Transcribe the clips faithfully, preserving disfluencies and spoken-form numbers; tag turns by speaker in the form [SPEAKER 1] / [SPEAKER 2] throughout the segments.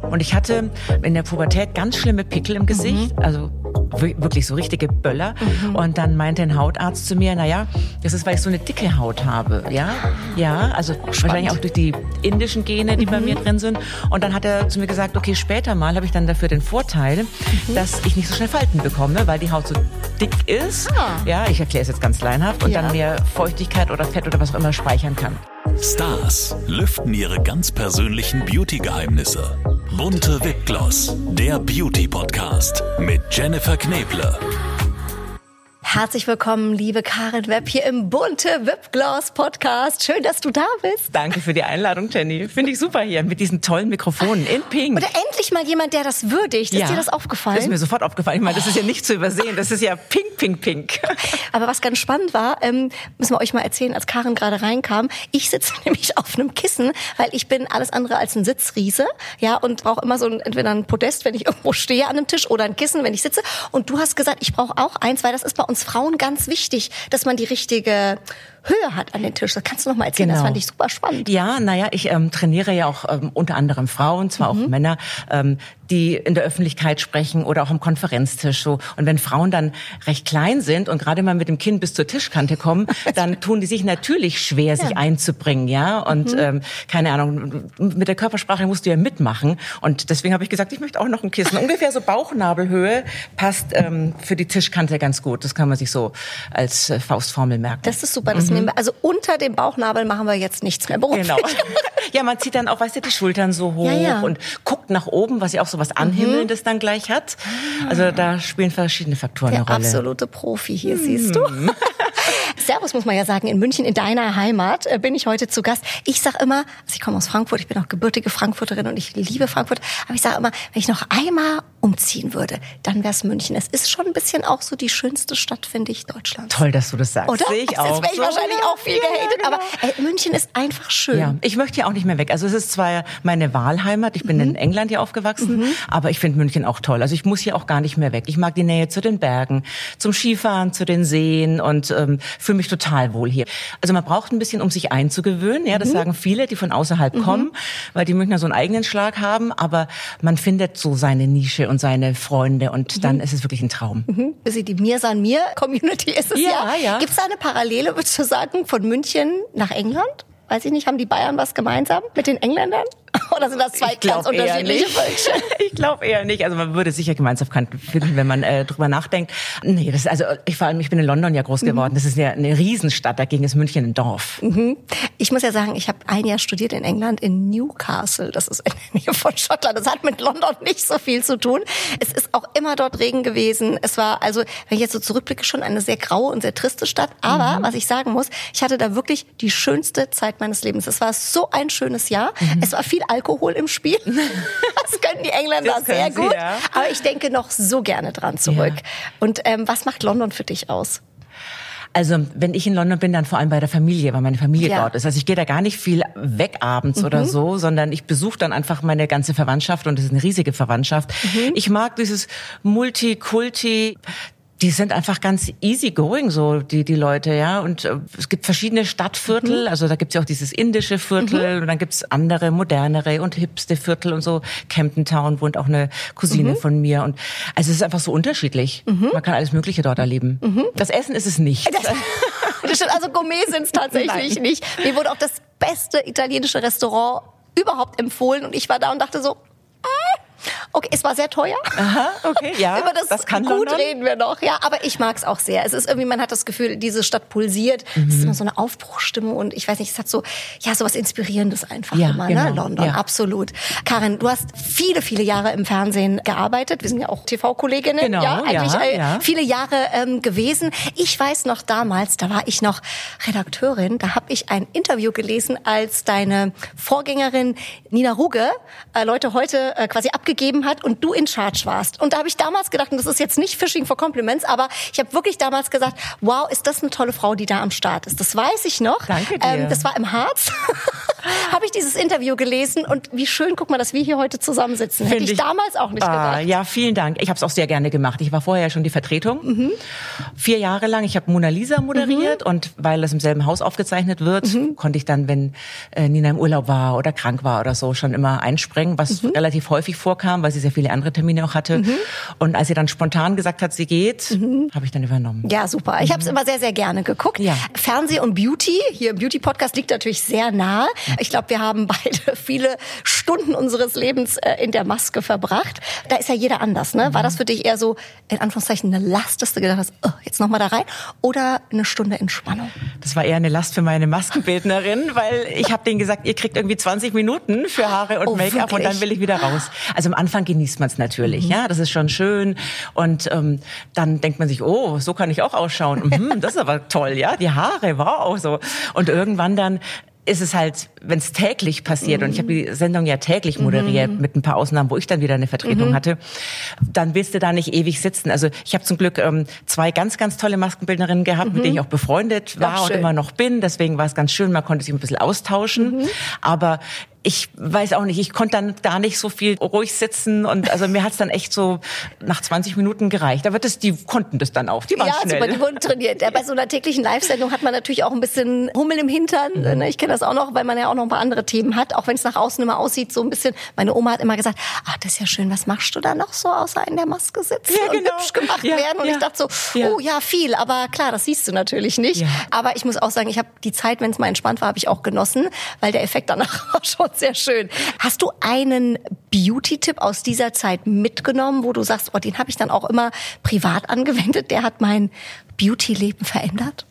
[SPEAKER 1] Und ich hatte in der Pubertät ganz schlimme Pickel im Gesicht, mhm. also wirklich so richtige Böller. Mhm. Und dann meinte ein Hautarzt zu mir, naja, das ist, weil ich so eine dicke Haut habe. Ja, ja, also Spannend. Wahrscheinlich auch durch die indischen Gene, die mhm. bei mir drin sind. Und dann hat er zu mir gesagt, okay, später mal habe ich dann dafür den Vorteil, mhm. dass ich nicht so schnell Falten bekomme, weil die Haut so dick ist. Ah. Ja, ich erkläre es jetzt ganz leinhaft. Und ja. dann mehr Feuchtigkeit oder Fett oder was auch immer speichern kann.
[SPEAKER 2] Stars lüften ihre ganz persönlichen Beauty-Geheimnisse. Bunte Wipgloss, der Beauty-Podcast mit Jennifer Kneble.
[SPEAKER 3] Herzlich willkommen, liebe Karin Wepp, hier im Bunte Wipgloss Podcast. Schön, dass du da bist.
[SPEAKER 1] Danke für die Einladung, Jenny. Finde ich super hier mit diesen tollen Mikrofonen in Pink.
[SPEAKER 3] Oder endlich mal jemand, der das würdigt. Ist ja. dir das aufgefallen?
[SPEAKER 1] Das ist mir sofort aufgefallen. Ich meine, das ist ja nicht zu übersehen. Das ist ja pink, pink, pink.
[SPEAKER 3] Aber was ganz spannend war, ähm, müssen wir euch mal erzählen, als Karin gerade reinkam. Ich sitze nämlich auf einem Kissen, weil ich bin alles andere als ein Sitzriese. Ja, und brauche immer so ein, entweder ein Podest, wenn ich irgendwo stehe an einem Tisch, oder ein Kissen, wenn ich sitze. Und du hast gesagt, ich brauche auch eins, weil das ist bei uns Frauen ganz wichtig, dass man die richtige Höhe hat an den Tisch. Das kannst du noch mal erzählen, genau. Das fand ich super spannend.
[SPEAKER 1] Ja, naja, ich ähm, trainiere ja auch ähm, unter anderem Frauen, zwar mhm. auch Männer, ähm, die in der Öffentlichkeit sprechen oder auch am Konferenztisch so. Und wenn Frauen dann recht klein sind und gerade mal mit dem Kinn bis zur Tischkante kommen, dann tun die sich natürlich schwer, sich ja. einzubringen, ja. Und mhm. ähm, keine Ahnung, mit der Körpersprache musst du ja mitmachen. Und deswegen habe ich gesagt, ich möchte auch noch ein Kissen. Ungefähr so Bauchnabelhöhe passt ähm, für die Tischkante ganz gut. Das kann man sich so als äh, Faustformel merken.
[SPEAKER 3] Das ist super. Das mhm. nehmen wir, also unter dem Bauchnabel machen wir jetzt nichts mehr beruflich.
[SPEAKER 1] Genau. Ja, man zieht dann auch, weißt du, die Schultern so hoch ja, ja. und guckt nach oben, was ja auch so was Anhimmelndes mhm. dann gleich hat. Also da spielen verschiedene Faktoren
[SPEAKER 3] Der
[SPEAKER 1] eine Rolle.
[SPEAKER 3] Der absolute Profi hier, mhm. siehst du. Servus, muss man ja sagen, in München, in deiner Heimat, äh, bin ich heute zu Gast. Ich sag immer, also ich komme aus Frankfurt, ich bin auch gebürtige Frankfurterin und ich liebe Frankfurt, aber ich sage immer, wenn ich noch einmal umziehen würde, dann wäre es München. Es ist schon ein bisschen auch so die schönste Stadt, finde ich, Deutschlands.
[SPEAKER 1] Toll, dass du das sagst.
[SPEAKER 3] Oder?
[SPEAKER 1] Sehe ich auch.
[SPEAKER 3] Jetzt wäre ich
[SPEAKER 1] so.
[SPEAKER 3] wahrscheinlich auch viel ja, gehatet, ja, genau. aber äh, München ist einfach schön.
[SPEAKER 1] Ja, ich möchte hier auch nicht mehr weg. Also es ist zwar meine Wahlheimat, ich bin mhm. in England hier aufgewachsen, mhm. aber ich finde München auch toll. Also ich muss hier auch gar nicht mehr weg. Ich mag die Nähe zu den Bergen, zum Skifahren, zu den Seen und ähm, fühle mich total wohl hier. Also man braucht ein bisschen, um sich einzugewöhnen. Ja, das mhm. sagen viele, die von außerhalb mhm. kommen, weil die Münchner so einen eigenen Schlag haben. Aber man findet so seine Nische und seine Freunde und mhm. dann ist es wirklich ein Traum.
[SPEAKER 3] Mhm. Die Mir san mir Community ist es ja.
[SPEAKER 1] ja. ja.
[SPEAKER 3] Gibt es da eine Parallele, würdest du sagen, von München nach England? Weiß ich nicht, haben die Bayern was gemeinsam mit den Engländern? Oder sind das zwei ganz unterschiedliche Völkchen?
[SPEAKER 1] Ich glaube eher nicht. Also man würde sicher Gemeinsamkeiten finden, wenn man äh, drüber nachdenkt. Nee, das ist also ich vor allem ich bin in London ja groß geworden. Mhm. Das ist ja eine Riesenstadt. Dagegen ist München ein Dorf.
[SPEAKER 3] Mhm. Ich muss ja sagen, ich habe ein Jahr studiert in England in Newcastle. Das ist in der Nähe von Schottland. Das hat mit London nicht so viel zu tun. Es ist auch immer dort Regen gewesen. Es war also, wenn ich jetzt so zurückblicke, schon eine sehr graue und sehr triste Stadt. Aber mhm. was ich sagen muss, ich hatte da wirklich die schönste Zeit meines Lebens. Es war so ein schönes Jahr. Mhm. Es war viel Alkohol im Spiel. Das können die Engländer
[SPEAKER 1] das können
[SPEAKER 3] sehr
[SPEAKER 1] sie,
[SPEAKER 3] gut.
[SPEAKER 1] Ja.
[SPEAKER 3] Aber ich denke noch so gerne dran zurück. Ja. Und ähm, was macht London für dich aus?
[SPEAKER 1] Also wenn ich in London bin, dann vor allem bei der Familie, weil meine Familie
[SPEAKER 3] ja.
[SPEAKER 1] dort ist. Also ich gehe da gar nicht viel weg abends mhm. oder so, sondern ich besuche dann einfach meine ganze Verwandtschaft und es ist eine riesige Verwandtschaft. Mhm. Ich mag dieses Multikulti. Die sind einfach ganz easy going, so die die Leute, ja. Und äh, es gibt verschiedene Stadtviertel, mhm. also da gibt's ja auch dieses indische Viertel mhm. und dann gibt's andere, modernere und hipste Viertel und so. Camden Town wohnt auch eine Cousine mhm. von mir und also es ist einfach so unterschiedlich. Mhm. Man kann alles Mögliche dort erleben. Mhm. Das Essen ist es nicht.
[SPEAKER 3] Das, das stimmt, also Gourmet sind's tatsächlich Nein. nicht. Mir wurde auch das beste italienische Restaurant überhaupt empfohlen und ich war da und dachte so, okay, es war sehr teuer.
[SPEAKER 1] Aha, okay, ja.
[SPEAKER 3] Über das,
[SPEAKER 1] das kann
[SPEAKER 3] gut
[SPEAKER 1] London.
[SPEAKER 3] Reden wir noch, ja. Aber ich mag's auch sehr. Es ist irgendwie, man hat das Gefühl, diese Stadt pulsiert. Mhm. Es ist immer so eine Aufbruchstimmung und ich weiß nicht, es hat so, ja, so was Inspirierendes einfach
[SPEAKER 1] ja,
[SPEAKER 3] immer,
[SPEAKER 1] genau.
[SPEAKER 3] ne? London,
[SPEAKER 1] ja.
[SPEAKER 3] absolut. Karin, du hast viele, viele Jahre im Fernsehen gearbeitet. Wir sind ja auch T V-Kolleginnen,
[SPEAKER 1] genau,
[SPEAKER 3] ja, eigentlich
[SPEAKER 1] ja,
[SPEAKER 3] äh,
[SPEAKER 1] ja.
[SPEAKER 3] viele Jahre ähm, gewesen. Ich weiß noch damals, da war ich noch Redakteurin, da habe ich ein Interview gelesen, als deine Vorgängerin Nina Ruge äh, Leute heute äh, quasi abgegeben gegeben hat und du in Charge warst. Und da habe ich damals gedacht, und das ist jetzt nicht Fishing for Compliments, aber ich habe wirklich damals gesagt, wow, ist das eine tolle Frau, die da am Start ist. Das weiß ich noch.
[SPEAKER 1] Danke dir.
[SPEAKER 3] Ähm, das war im Harz. Habe ich dieses Interview gelesen und wie schön, guck mal, dass wir hier heute zusammensitzen. Hätte ich, ich damals auch nicht
[SPEAKER 1] ah,
[SPEAKER 3] gedacht.
[SPEAKER 1] Ja, vielen Dank. Ich habe es auch sehr gerne gemacht. Ich war vorher ja schon die Vertretung. Mhm. Vier Jahre lang. Ich habe Mona Lisa moderiert mhm. und weil das im selben Haus aufgezeichnet wird, mhm. konnte ich dann, wenn äh, Nina im Urlaub war oder krank war oder so, schon immer einspringen, was mhm. relativ häufig vorkam, weil sie sehr viele andere Termine auch hatte. Mhm. Und als sie dann spontan gesagt hat, sie geht, mhm. habe ich dann übernommen.
[SPEAKER 3] Ja, super. Ich habe es immer sehr, sehr gerne geguckt. Ja. Fernseh und Beauty, hier im Beauty-Podcast liegt natürlich sehr nahe. Ich glaube, wir haben beide viele Stunden unseres Lebens äh, in der Maske verbracht. Da ist ja jeder anders, ne? War das für dich eher so, in Anführungszeichen, eine Last, dass du gedacht hast, oh, jetzt nochmal da rein? Oder eine Stunde Entspannung?
[SPEAKER 1] Das war eher eine Last für meine Maskenbildnerin, weil ich habe denen gesagt, ihr kriegt irgendwie zwanzig Minuten für Haare und oh, Make-up und dann will ich wieder raus. Also am Anfang genießt man es natürlich, mhm. ja, das ist schon schön. Und ähm, dann denkt man sich, oh, so kann ich auch ausschauen. Mhm, das ist aber toll, ja, die Haare, wow, so. Und irgendwann dann ist es halt, wenn es täglich passiert, mhm. und ich habe die Sendung ja täglich moderiert, mhm. mit ein paar Ausnahmen, wo ich dann wieder eine Vertretung mhm. hatte, dann willst du da nicht ewig sitzen. Also ich habe zum Glück ähm, zwei ganz, ganz tolle Maskenbildnerinnen gehabt, mhm. mit denen ich auch befreundet war und immer noch bin. Deswegen war es ganz schön, man konnte sich ein bisschen austauschen. Mhm. Aber ich weiß auch nicht, ich konnte dann da nicht so viel ruhig sitzen und also mir hat's dann echt so nach zwanzig Minuten gereicht. Aber das, die konnten das dann auch, die waren
[SPEAKER 3] ja,
[SPEAKER 1] schnell.
[SPEAKER 3] Ja, super, die wurden trainiert. Ja, bei so einer täglichen Live-Sendung hat man natürlich auch ein bisschen Hummel im Hintern. Mhm. Ich kenne das auch noch, weil man ja auch noch ein paar andere Themen hat, auch wenn es nach außen immer aussieht, so ein bisschen. Meine Oma hat immer gesagt, ach, das ist ja schön, was machst du da noch so, außer in der Maske sitzen ja, genau. und hübsch gemacht ja, werden? Und ja. ich dachte so, ja. oh ja, viel, aber klar, das siehst du natürlich nicht. Ja. Aber ich muss auch sagen, ich habe die Zeit, wenn es mal entspannt war, habe ich auch genossen, weil der Effekt danach war schon sehr schön. Hast du einen Beauty-Tipp aus dieser Zeit mitgenommen, wo du sagst, oh, den habe ich dann auch immer privat angewendet, der hat mein Beauty-Leben verändert?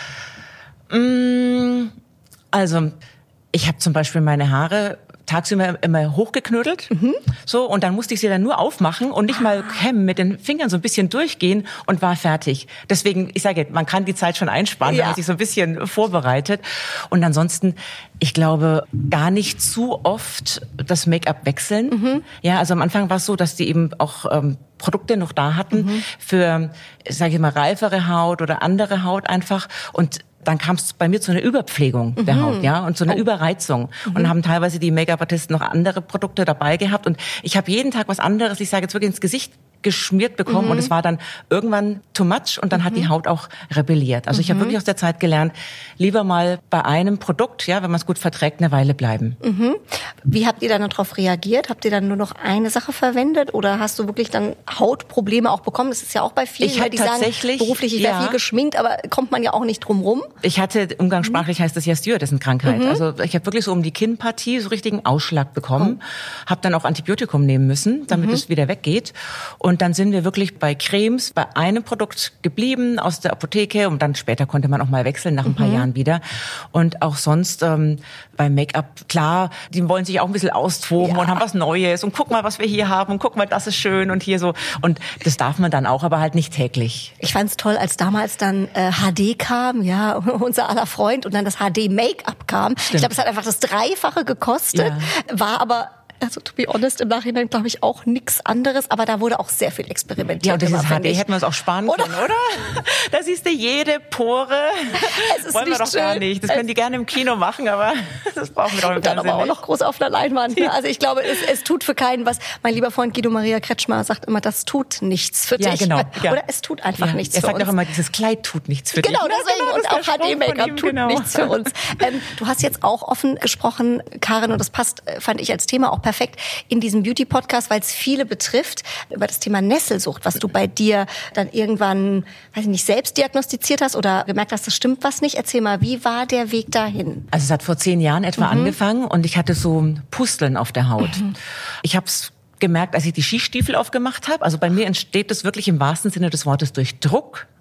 [SPEAKER 1] Also, ich habe zum Beispiel meine Haare tagsüber immer hochgeknödelt, mhm. so, und dann musste ich sie dann nur aufmachen und nicht mal kämmen, mit den Fingern so ein bisschen durchgehen und war fertig. Deswegen, ich sage, man kann die Zeit schon einsparen, ja. wenn man sich so ein bisschen vorbereitet. Und ansonsten, ich glaube, gar nicht zu oft das Make-up wechseln. Mhm. Ja, also am Anfang war es so, dass die eben auch ähm, Produkte noch da hatten mhm. für, sage ich mal, reifere Haut oder andere Haut einfach. Und dann kam es bei mir zu einer Überpflegung der mhm. Haut, ja, und zu einer oh. Überreizung. Mhm. Und haben teilweise die Make-up-Artisten noch andere Produkte dabei gehabt. Und ich habe jeden Tag was anderes, ich sage jetzt wirklich ins Gesicht geschmiert bekommen mhm. und es war dann irgendwann too much und dann mhm. hat die Haut auch rebelliert. Also ich habe mhm. wirklich aus der Zeit gelernt, lieber mal bei einem Produkt, ja, wenn man es gut verträgt, eine Weile bleiben.
[SPEAKER 3] Mhm. Wie habt ihr dann darauf reagiert? Habt ihr dann nur noch eine Sache verwendet oder hast du wirklich dann Hautprobleme auch bekommen? Das ist ja auch bei vielen,
[SPEAKER 1] ich
[SPEAKER 3] weil die sagen, beruflich, ich ja. wäre viel geschminkt, aber kommt man ja auch nicht drum rum.
[SPEAKER 1] Ich hatte, umgangssprachlich mhm. heißt das ja Stewardessenkrankheit. Mhm. Also ich habe wirklich so um die Kinnpartie so richtigen Ausschlag bekommen, oh. habe dann auch Antibiotikum nehmen müssen, damit mhm. es wieder weggeht. Und dann sind wir wirklich bei Cremes, bei einem Produkt geblieben aus der Apotheke und dann später konnte man auch mal wechseln, nach ein paar mhm. Jahren wieder. Und auch sonst ähm, beim Make-up, klar, die wollen sich auch ein bisschen austoben ja. und haben was Neues und guck mal, was wir hier haben und guck mal, das ist schön und hier so. Und das darf man dann auch, aber halt nicht täglich.
[SPEAKER 3] Ich fand's toll, als damals dann äh, H D kam, ja, unser aller Freund, und dann das H D Make-up kam. Stimmt. Ich glaube, es hat einfach das Dreifache gekostet, ja. war aber, also to be honest, im Nachhinein glaube ich auch nichts anderes, aber da wurde auch sehr viel experimentiert.
[SPEAKER 1] Ja, und dieses H D hätten wir uns auch sparen oder? können, oder? Da siehst du jede Pore.
[SPEAKER 3] Es ist
[SPEAKER 1] Wollen wir
[SPEAKER 3] nicht
[SPEAKER 1] doch
[SPEAKER 3] schön.
[SPEAKER 1] gar nicht. Das können die gerne im Kino machen, aber das brauchen wir doch im
[SPEAKER 3] und dann
[SPEAKER 1] Fernsehen
[SPEAKER 3] aber auch
[SPEAKER 1] nicht.
[SPEAKER 3] noch groß auf einer Leinwand. Ne? Also ich glaube, es, es tut für keinen was. Mein lieber Freund Guido Maria Kretschmer sagt immer, das tut nichts für
[SPEAKER 1] ja,
[SPEAKER 3] dich.
[SPEAKER 1] Genau. Ja.
[SPEAKER 3] Oder es tut einfach
[SPEAKER 1] ja.
[SPEAKER 3] nichts
[SPEAKER 1] er
[SPEAKER 3] für uns.
[SPEAKER 1] Er sagt auch immer, dieses Kleid tut nichts für
[SPEAKER 3] genau,
[SPEAKER 1] dich.
[SPEAKER 3] Deswegen.
[SPEAKER 1] Genau,
[SPEAKER 3] und auch H D-Make-up tut
[SPEAKER 1] genau.
[SPEAKER 3] nichts für uns. Ähm, du hast jetzt auch offen gesprochen, Karin, und das passt, fand ich als Thema auch perfekt in diesem Beauty-Podcast, weil es viele betrifft, über das Thema Nesselsucht, was du bei dir dann irgendwann, weiß ich nicht, selbst diagnostiziert hast oder gemerkt hast, das stimmt was nicht. Erzähl mal, wie war der Weg dahin?
[SPEAKER 1] Also es hat vor zehn Jahren etwa mhm. angefangen und ich hatte so Pusteln auf der Haut. Mhm. Ich habe es gemerkt, als ich die Skistiefel aufgemacht habe. Also bei mir entsteht das wirklich im wahrsten Sinne des Wortes durch Druck.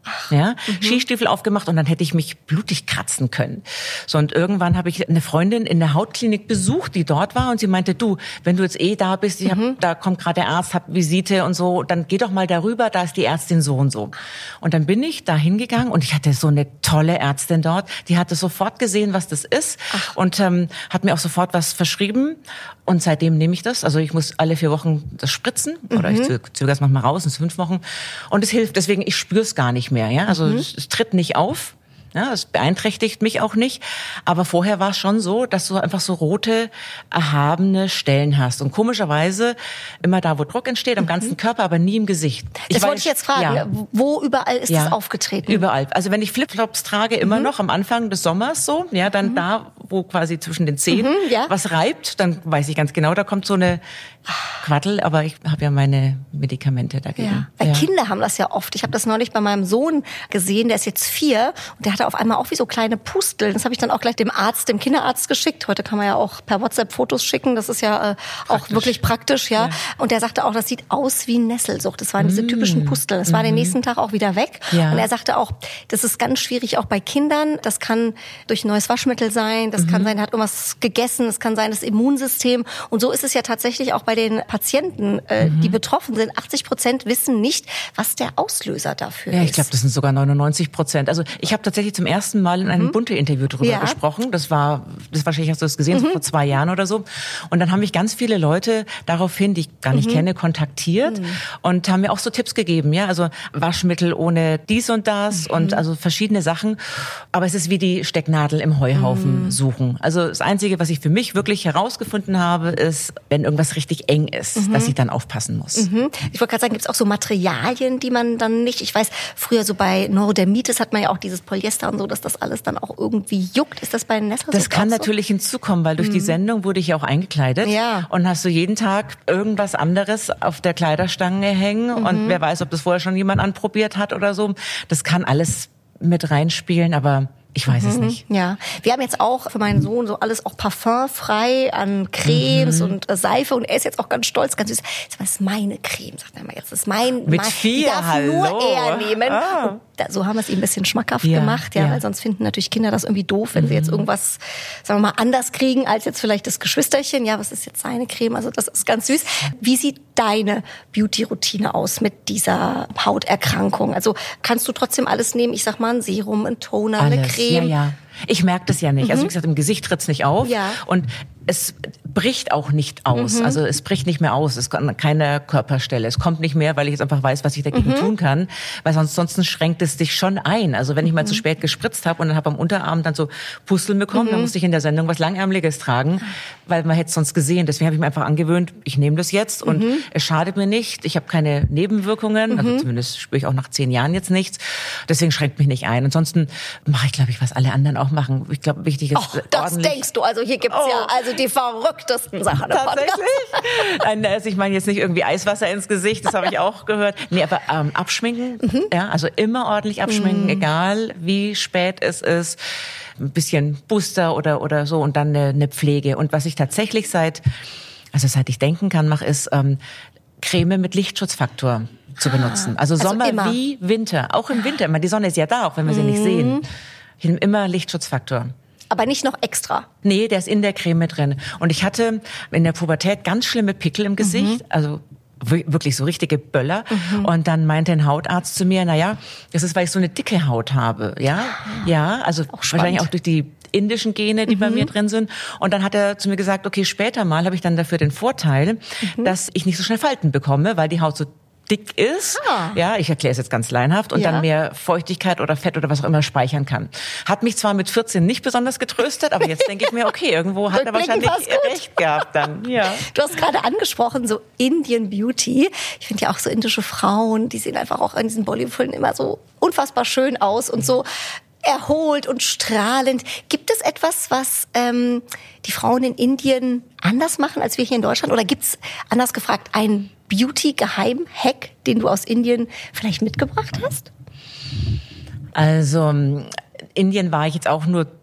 [SPEAKER 1] Ja, mhm. Skistiefel aufgemacht und dann hätte ich mich blutig kratzen können. So, und irgendwann habe ich eine Freundin in der Hautklinik besucht, die dort war und sie meinte, du, wenn du jetzt eh da bist, ich hab, mhm. da kommt gerade der Arzt, hab Visite und so, dann geh doch mal darüber, da ist die Ärztin so und so. Und dann bin ich da hingegangen und ich hatte so eine tolle Ärztin dort, die hatte sofort gesehen, was das ist Ach. und ähm, hat mir auch sofort was verschrieben und seitdem nehme ich das. Also ich muss alle vier Wochen das spritzen mhm. oder ich zögere es manchmal raus, in fünf Wochen und es hilft, deswegen, ich spüre es gar nicht mehr. Mehr, ja, also mhm. es, es tritt nicht auf, ja, es beeinträchtigt mich auch nicht, aber vorher war es schon so, dass du einfach so rote, erhabene Stellen hast und komischerweise immer da, wo Druck entsteht, am mhm. ganzen Körper, aber nie im Gesicht.
[SPEAKER 3] Das ich wollte weiß, ich jetzt fragen, ja. wo überall ist ja, das aufgetreten?
[SPEAKER 1] Überall. Also wenn ich Flipflops trage, immer mhm. noch am Anfang des Sommers so, ja, dann mhm. da, wo quasi zwischen den Zehen mhm, ja. was reibt, dann weiß ich ganz genau, da kommt so eine Quattel, aber ich habe ja meine Medikamente dagegen.
[SPEAKER 3] Ja. Weil ja. Kinder haben das ja oft. Ich habe das neulich bei meinem Sohn gesehen, der ist jetzt vier und der hatte auf einmal auch wie so kleine Pusteln. Das habe ich dann auch gleich dem Arzt, dem Kinderarzt geschickt. Heute kann man ja auch per WhatsApp Fotos schicken. Das ist ja äh, auch wirklich praktisch, ja. ja. Und der sagte auch, das sieht aus wie Nesselsucht. Das waren mm. diese typischen Pusteln. Das war mm. den nächsten Tag auch wieder weg. Ja. Und er sagte auch, das ist ganz schwierig auch bei Kindern. Das kann durch ein neues Waschmittel sein. Das mm. kann sein, er hat irgendwas gegessen. Das kann sein, das Immunsystem. Und so ist es ja tatsächlich auch bei den Patienten, äh, mm. die betroffen sind. achtzig Prozent wissen nicht, was der Auslöser dafür
[SPEAKER 1] ja,
[SPEAKER 3] ist.
[SPEAKER 1] Ich glaube, das sind sogar neunundneunzig Prozent. Also ich habe tatsächlich zum ersten Mal in einem mhm. Bunte-Interview darüber ja. gesprochen. Das war, das wahrscheinlich hast du das gesehen, mhm. so vor zwei Jahren oder so. Und dann haben mich ganz viele Leute daraufhin, die ich gar nicht mhm. kenne, kontaktiert mhm. und haben mir auch so Tipps gegeben. Ja, also Waschmittel ohne dies und das mhm. und also verschiedene Sachen. Aber es ist wie die Stecknadel im Heuhaufen mhm. suchen. Also das Einzige, was ich für mich wirklich herausgefunden habe, ist, wenn irgendwas richtig eng ist, mhm. dass ich dann aufpassen muss.
[SPEAKER 3] Mhm. Ich wollte gerade sagen, gibt es auch so Materialien, die man dann nicht, ich weiß, früher so bei Neurodermitis hat man ja auch dieses Polyester und so, dass das alles dann auch irgendwie juckt. Ist das bei Nesselsucht
[SPEAKER 1] Das kann
[SPEAKER 3] so?
[SPEAKER 1] natürlich hinzukommen, weil durch mhm. die Sendung wurde ich ja auch eingekleidet.
[SPEAKER 3] Ja.
[SPEAKER 1] Und hast du jeden Tag irgendwas anderes auf der Kleiderstange hängen. Mhm. Und wer weiß, ob das vorher schon jemand anprobiert hat oder so. Das kann alles mit reinspielen, aber ich weiß mhm. es nicht.
[SPEAKER 3] Ja, wir haben jetzt auch für meinen Sohn so alles auch parfumfrei an Cremes mhm. und äh, Seife und er ist jetzt auch ganz stolz, ganz süß. Das ist meine Creme, sagt er mal jetzt. Das ist mein,
[SPEAKER 1] mit
[SPEAKER 3] mein,
[SPEAKER 1] vier,
[SPEAKER 3] die darf
[SPEAKER 1] hallo.
[SPEAKER 3] nur er nehmen.
[SPEAKER 1] Ah.
[SPEAKER 3] Da, so haben wir es ihm ein bisschen schmackhaft
[SPEAKER 1] ja,
[SPEAKER 3] gemacht, ja,
[SPEAKER 1] ja,
[SPEAKER 3] weil sonst finden natürlich Kinder das irgendwie doof, wenn mhm. sie jetzt irgendwas, sagen wir mal, anders kriegen als jetzt vielleicht das Geschwisterchen. Ja, was ist jetzt seine Creme? Also das ist ganz süß. Wie sieht deine Beauty-Routine aus mit dieser Hauterkrankung? Also kannst du trotzdem alles nehmen? Ich sag mal, ein Serum, ein Toner,
[SPEAKER 1] alles.
[SPEAKER 3] eine Creme.
[SPEAKER 1] Ja, ja. Ich merke das ja nicht. Mhm. Also wie gesagt, im Gesicht tritt's nicht auf.
[SPEAKER 3] Ja.
[SPEAKER 1] Und es bricht auch nicht aus. Mhm. Also es bricht nicht mehr aus. Es kann keine Körperstelle. Es kommt nicht mehr, weil ich jetzt einfach weiß, was ich dagegen mhm. tun kann. Weil sonst, sonst schränkt es dich schon ein. Also wenn ich mal mhm. zu spät gespritzt habe und dann habe am Unterarm dann so Pusteln bekommen, mhm. dann musste ich in der Sendung was Langärmeliges tragen, weil man hätte es sonst gesehen. Deswegen habe ich mir einfach angewöhnt, ich nehme das jetzt und mhm. es schadet mir nicht. Ich habe keine Nebenwirkungen. Mhm. Also zumindest spüre ich auch nach zehn Jahren jetzt nichts. Deswegen schränkt mich nicht ein. Ansonsten mache ich, glaube ich, was alle anderen auch machen. Ich glaube, wichtig ist
[SPEAKER 3] oh, das ordentlich. Denkst du, also hier gibt's oh. ja also die verrücktesten Sachen.
[SPEAKER 1] Tatsächlich? Nein, also ich meine jetzt nicht irgendwie Eiswasser ins Gesicht, das habe ich auch gehört. Nee, aber ähm, abschminken, mhm. ja, also immer ordentlich abschminken, mhm. egal wie spät es ist. Ein bisschen Booster oder oder so und dann eine, eine Pflege. Und was ich tatsächlich seit, also seit ich denken kann, mache, ist ähm, Creme mit Lichtschutzfaktor zu benutzen. Also, also Sommer immer. Wie Winter. Auch im Winter. Die Sonne ist ja da, auch wenn wir sie mhm. nicht sehen. Ich nehme immer Lichtschutzfaktor.
[SPEAKER 3] Aber nicht noch extra?
[SPEAKER 1] Nee, der ist in der Creme drin. Und ich hatte in der Pubertät ganz schlimme Pickel im Gesicht, mhm. also wirklich so richtige Böller. Mhm. Und dann meinte ein Hautarzt zu mir, na ja, das ist, weil ich so eine dicke Haut habe. Ja, ja, also auch wahrscheinlich auch durch die indischen Gene, die mhm. bei mir drin sind. Und dann hat er zu mir gesagt, okay, später mal habe ich dann dafür den Vorteil, mhm. dass ich nicht so schnell Falten bekomme, weil die Haut so dick ist, ah. ja, ich erkläre es jetzt ganz leinhaft, und ja. dann mehr Feuchtigkeit oder Fett oder was auch immer speichern kann. Hat mich zwar mit vierzehn nicht besonders getröstet, aber jetzt denke ich mir, okay, irgendwo hat er wahrscheinlich recht gehabt dann. Ja.
[SPEAKER 3] Du hast gerade angesprochen, so Indian Beauty. Ich finde ja auch so indische Frauen, die sehen einfach auch in diesen Bollywood-Filmen immer so unfassbar schön aus und so erholt und strahlend. Gibt es etwas, was ähm, die Frauen in Indien anders machen als wir hier in Deutschland? Oder gibt es, anders gefragt, einen Beauty-Geheim-Hack, den du aus Indien vielleicht mitgebracht hast?
[SPEAKER 1] Also Indien war ich jetzt auch nur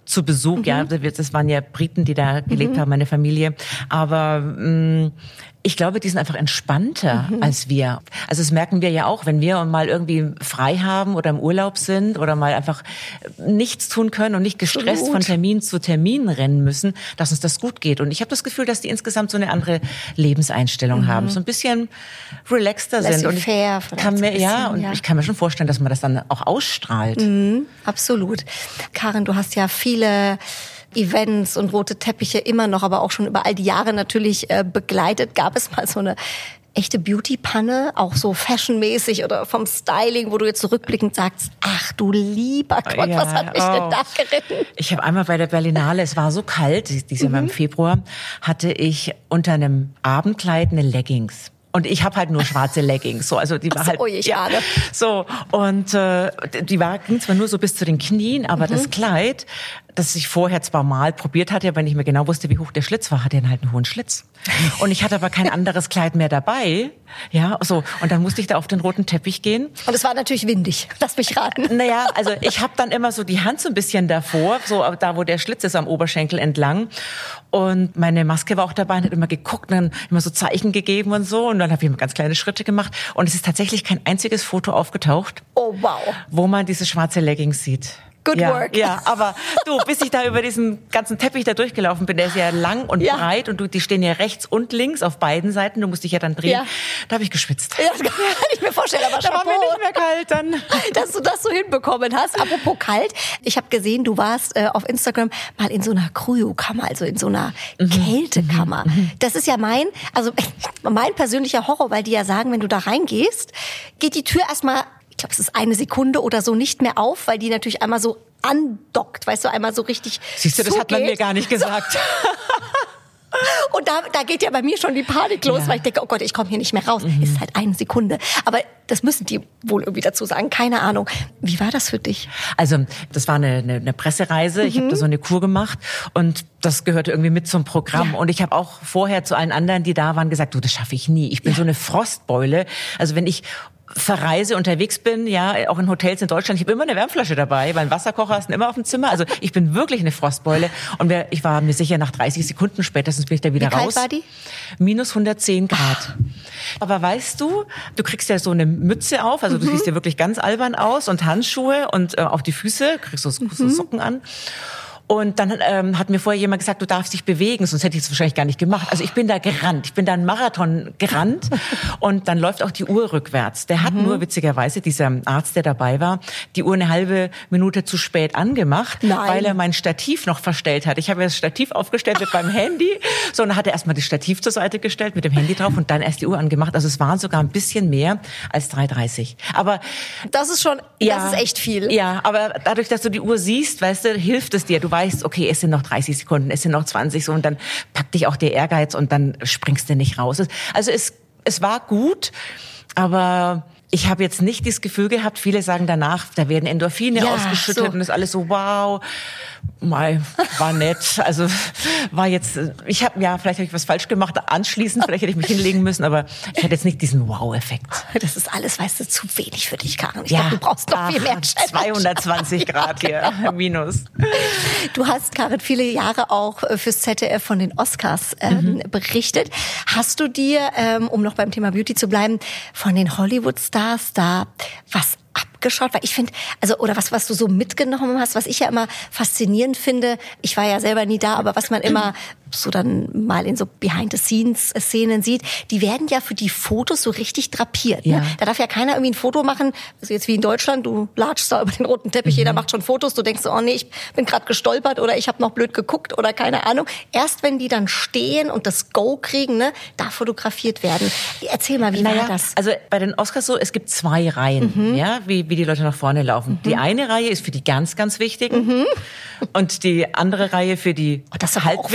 [SPEAKER 1] zu Besuch, mhm. ja, das waren ja Briten, die da gelebt mhm. haben, meine Familie, aber mh, ich glaube, die sind einfach entspannter mhm. als wir. Also das merken wir ja auch, wenn wir mal irgendwie frei haben oder im Urlaub sind oder mal einfach nichts tun können und nicht gestresst Absolut. von Termin zu Termin rennen müssen, dass uns das gut geht. Und ich habe das Gefühl, dass die insgesamt so eine andere Lebenseinstellung mhm. haben, so ein bisschen relaxter sind. Und ich kann mir, ja, und ja. ich kann mir schon vorstellen, dass man das dann auch ausstrahlt.
[SPEAKER 3] Mhm. Absolut. Karin, du hast ja viele Events und rote Teppiche immer noch, aber auch schon über all die Jahre natürlich äh, begleitet. Gab es mal so eine echte Beauty-Panne, auch so fashionmäßig oder vom Styling, wo du jetzt zurückblickend sagst, ach du lieber Gott, ja, was hat mich oh. denn da geritten?
[SPEAKER 1] Ich habe einmal bei der Berlinale, es war so kalt, dieses Jahr mhm. im Februar, hatte ich unter einem Abendkleid eine Leggings. Und ich habe halt nur schwarze Leggings, so also die war
[SPEAKER 3] so,
[SPEAKER 1] halt
[SPEAKER 3] oh je,
[SPEAKER 1] ja, so und äh, die war ging zwar nur so bis zu den Knien, aber mhm. das Kleid, das ich vorher zwar mal probiert hatte, aber nicht mehr genau wusste, wie hoch der Schlitz war, hatte dann halt einen hohen Schlitz. Und ich hatte aber kein anderes Kleid mehr dabei, ja, so und dann musste ich da auf den roten Teppich gehen.
[SPEAKER 3] Und es war natürlich windig, lass mich raten.
[SPEAKER 1] Naja, also ich habe dann immer so die Hand so ein bisschen davor, so da wo der Schlitz ist am Oberschenkel entlang. Und meine Maske war auch dabei und hat immer geguckt und dann immer so Zeichen gegeben und so. Und dann habe ich immer ganz kleine Schritte gemacht. Und es ist tatsächlich kein einziges Foto aufgetaucht,
[SPEAKER 3] oh wow,
[SPEAKER 1] wo man diese schwarze Leggings sieht.
[SPEAKER 3] Good
[SPEAKER 1] ja,
[SPEAKER 3] work.
[SPEAKER 1] Ja, aber du, bis ich da über diesen ganzen Teppich da durchgelaufen bin, der ist ja lang und ja. breit und du, die stehen ja rechts und linchts auf beiden Seiten, du musst dich ja dann drehen, ja. da habe ich geschwitzt.
[SPEAKER 3] Ja, das kann ich mir vorstellen, aber
[SPEAKER 1] da war mir nicht mehr kalt dann.
[SPEAKER 3] Dass du das so hinbekommen hast. Apropos kalt, ich habe gesehen, du warst äh, auf Instagram mal in so einer Kryokammer, also in so einer mhm. Kältekammer. Mhm. Das ist ja mein, also mein persönlicher Horror, weil die ja sagen, wenn du da reingehst, geht die Tür erstmal, ich glaube, es ist eine Sekunde oder so nicht mehr auf, weil die natürlich einmal so andockt, weißt du, einmal so richtig
[SPEAKER 1] Siehst du, das
[SPEAKER 3] zugeht.
[SPEAKER 1] Hat man mir gar nicht gesagt. So.
[SPEAKER 3] Und da, da geht ja bei mir schon die Panik los, ja. weil ich denke, oh Gott, ich komme hier nicht mehr raus. Mhm. Ist halt eine Sekunde. Aber das müssen die wohl irgendwie dazu sagen, keine Ahnung. Wie war das für dich?
[SPEAKER 1] Also das war eine, eine, eine Pressereise. Mhm. Ich habe da so eine Kur gemacht und das gehörte irgendwie mit zum Programm. Ja. Und ich habe auch vorher zu allen anderen, die da waren, gesagt, du, das schaffe ich nie. Ich bin ja. so eine Frostbeule. Also wenn ich verreise, unterwegs bin, ja, auch in Hotels in Deutschland, ich habe immer eine Wärmflasche dabei, weil ein Wasserkocher ist immer auf dem Zimmer. Also ich bin wirklich eine Frostbeule und ich war mir sicher, nach dreißig Sekunden spätestens bin ich da wieder
[SPEAKER 3] Wie
[SPEAKER 1] raus.
[SPEAKER 3] Wie kalt war die?
[SPEAKER 1] Minus hundertzehn Grad. Aber weißt du, du kriegst ja so eine Mütze auf, also du mhm. siehst ja wirklich ganz albern aus und Handschuhe und äh, auf die Füße, kriegst so, so mhm. Socken an. Und dann ähm, hat mir vorher jemand gesagt, du darfst dich bewegen, sonst hätte ich es wahrscheinlich gar nicht gemacht. Also ich bin da gerannt, ich bin da einen Marathon gerannt und dann läuft auch die Uhr rückwärts. Der hat mhm. nur witzigerweise, dieser Arzt, der dabei war, die Uhr eine halbe Minute zu spät angemacht,
[SPEAKER 3] Nein.
[SPEAKER 1] weil er mein Stativ noch verstellt hat. Ich habe ja das Stativ aufgestellt mit meinem Handy, so und dann hat er erstmal das Stativ zur Seite gestellt mit dem Handy drauf und dann erst die Uhr angemacht. Also es waren sogar ein bisschen mehr als drei Uhr dreißig. Aber
[SPEAKER 3] das ist schon,
[SPEAKER 1] ja,
[SPEAKER 3] das ist echt viel.
[SPEAKER 1] Ja, aber dadurch, dass du die Uhr siehst, weißt du, hilft es dir. Du weißt, okay, es sind noch dreißig Sekunden, es sind noch zwanzig, so, und dann packt dich auch der Ehrgeiz und dann springst du nicht raus. Also es, es war gut, aber ich habe jetzt nicht das Gefühl gehabt, viele sagen danach, da werden Endorphine ja, ausgeschüttet so. Und das alles so, wow, mal, war nett. Also war jetzt, ich habe, ja, vielleicht habe ich was falsch gemacht, anschließend, vielleicht hätte ich mich hinlegen müssen, aber ich hatte jetzt nicht diesen Wow-Effekt.
[SPEAKER 3] Das ist alles, weißt du, zu wenig für dich, Karin. Ich
[SPEAKER 1] ja,
[SPEAKER 3] glaube, du brauchst noch ach, viel mehr.
[SPEAKER 1] zweihundertzwanzig Grad hier, minus.
[SPEAKER 3] Du hast, Karin, viele Jahre auch fürs Z D F von den Oscars ähm, mhm. berichtet. Hast du dir, ähm, um noch beim Thema Beauty zu bleiben, von den Hollywood-Stars da was abgeschaut? Weil ich finde, also, oder was, was du so mitgenommen hast, was ich ja immer faszinierend finde, ich war ja selber nie da, aber was man immer so dann mal in so Behind-the-Scenes-Szenen sieht, die werden ja für die Fotos so richtig drapiert.
[SPEAKER 1] Ja.
[SPEAKER 3] Ne? Da darf ja keiner irgendwie ein Foto machen, also jetzt wie in Deutschland, du latschst da über den roten Teppich, mhm. jeder macht schon Fotos, du denkst so, oh nee, ich bin gerade gestolpert oder ich habe noch blöd geguckt oder keine Ahnung. Erst wenn die dann stehen und das Go kriegen, ne, da fotografiert werden. Erzähl mal, wie naja, war das?
[SPEAKER 1] Also bei den Oscars so, es gibt zwei Reihen, mhm. ja, wie, wie die Leute nach vorne laufen. Mhm. Die eine Reihe ist für die ganz, ganz Wichtigen mhm. und die andere Reihe für die
[SPEAKER 3] oh, das
[SPEAKER 1] halbwichtigen.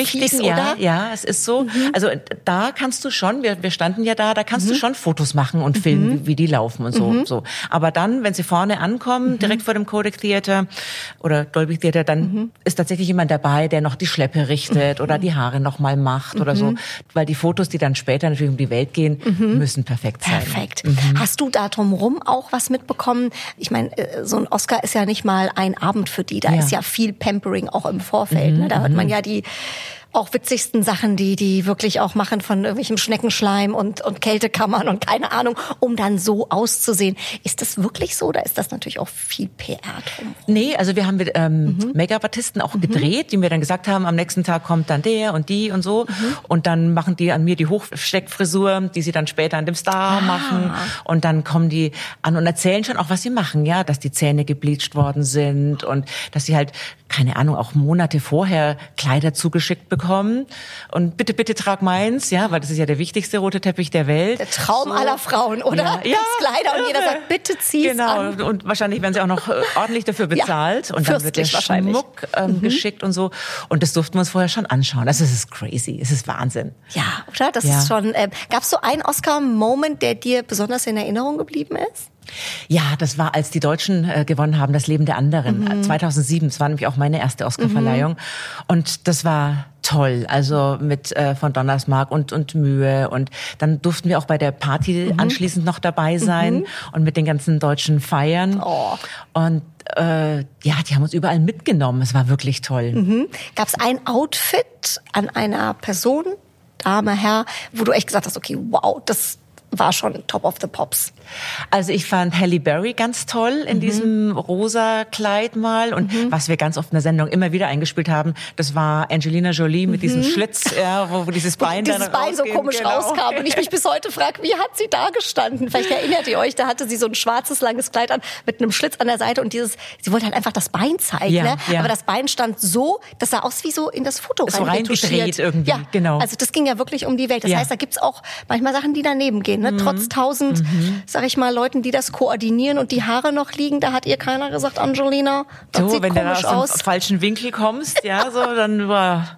[SPEAKER 1] ja,
[SPEAKER 3] oder?
[SPEAKER 1] Ja, es ist so. Mhm. Also da kannst du schon, wir, wir standen ja da, da kannst mhm. du schon Fotos machen und filmen, mhm. wie, wie die laufen und so, mhm. so. Aber dann, wenn sie vorne ankommen, mhm. direkt vor dem Kodak Theater oder Dolby Theater, dann mhm. ist tatsächlich jemand dabei, der noch die Schleppe richtet mhm. oder die Haare noch mal macht mhm. oder so. Weil die Fotos, die dann später natürlich um die Welt gehen, mhm. müssen perfekt sein.
[SPEAKER 3] Perfekt. Mhm. Hast du da drumherum auch was mitbekommen? Ich meine, so ein Oscar ist ja nicht mal ein Abend für die. Da ja. ist ja viel Pampering auch im Vorfeld. Mhm. Ne? Da hört man ja die auch witzigsten Sachen, die die wirklich auch machen von irgendwelchem Schneckenschleim und und Kältekammern und keine Ahnung, um dann so auszusehen. Ist das wirklich so oder ist das natürlich auch viel P R drum?
[SPEAKER 1] Nee, also wir haben mit ähm, mhm. Make-up-Artisten auch mhm. gedreht, die mir dann gesagt haben, am nächsten Tag kommt dann der und die und so. Mhm. Und dann machen die an mir die Hochsteckfrisur, die sie dann später an dem Star ah. machen. Und dann kommen die an und erzählen schon auch, was sie machen, ja, dass die Zähne gebleicht worden sind und dass sie halt, keine Ahnung, auch Monate vorher Kleider zugeschickt bekommen. bekommen und bitte, bitte trag meins, ja, weil das ist ja der wichtigste rote Teppich der Welt. Der
[SPEAKER 3] Traum so. aller Frauen, oder?
[SPEAKER 1] Ja, ja,
[SPEAKER 3] Kleider und jeder sagt, bitte zieh's
[SPEAKER 1] genau.
[SPEAKER 3] an.
[SPEAKER 1] Genau, und wahrscheinlich werden sie auch noch ordentlich dafür bezahlt
[SPEAKER 3] ja,
[SPEAKER 1] und dann wird der Schmuck ähm, mhm. geschickt und so und das durften wir uns vorher schon anschauen. Also es ist crazy, es ist Wahnsinn.
[SPEAKER 3] Ja, oder? Das ja. ist schon, äh, gab's so einen Oscar-Moment, der dir besonders in Erinnerung geblieben ist?
[SPEAKER 1] Ja, das war, als die Deutschen äh, gewonnen haben, das Leben der anderen, mhm. zweitausendsieben. Das war nämlich auch meine erste Oscarverleihung. Mhm. Und das war toll, also mit äh, von Donnersmarck und und Mühe. Und dann durften wir auch bei der Party mhm. anschließend noch dabei sein mhm. und mit den ganzen Deutschen feiern.
[SPEAKER 3] Oh.
[SPEAKER 1] Und äh, ja, die haben uns überall mitgenommen. Es war wirklich toll.
[SPEAKER 3] Mhm. Gab es ein Outfit an einer Person, Dame, Herr, wo du echt gesagt hast, okay, wow, das war schon Top of the Pops.
[SPEAKER 1] Also ich fand Halle Berry ganz toll in mhm. diesem rosa Kleid mal und mhm. was wir ganz oft in der Sendung immer wieder eingespielt haben, das war Angelina Jolie mit mhm. diesem Schlitz, ja, wo, wo dieses Bein
[SPEAKER 3] wo
[SPEAKER 1] dann
[SPEAKER 3] dieses Bein so komisch genau. rauskam und ich mich bis heute frage, wie hat sie da gestanden? Vielleicht erinnert ihr euch, da hatte sie so ein schwarzes langes Kleid an mit einem Schlitz an der Seite und dieses, sie wollte halt einfach das Bein zeigen, ja, ne? Ja. Aber das Bein stand so, das sah aus wie so in das Foto
[SPEAKER 1] so reingedreht irgendwie,
[SPEAKER 3] ja,
[SPEAKER 1] genau.
[SPEAKER 3] Also das ging ja wirklich um die Welt. Das ja. heißt, da gibt's auch manchmal Sachen, die daneben gehen, ne? Mhm. Trotz tausend, mhm. sag ich mal, Leuten, die das koordinieren und die Haare noch liegen, da hat ihr keiner gesagt, Angelina, das
[SPEAKER 1] so,
[SPEAKER 3] sieht
[SPEAKER 1] wenn
[SPEAKER 3] komisch
[SPEAKER 1] du aus
[SPEAKER 3] aus.
[SPEAKER 1] dem falschen Winkel kommst, ja, so, dann war...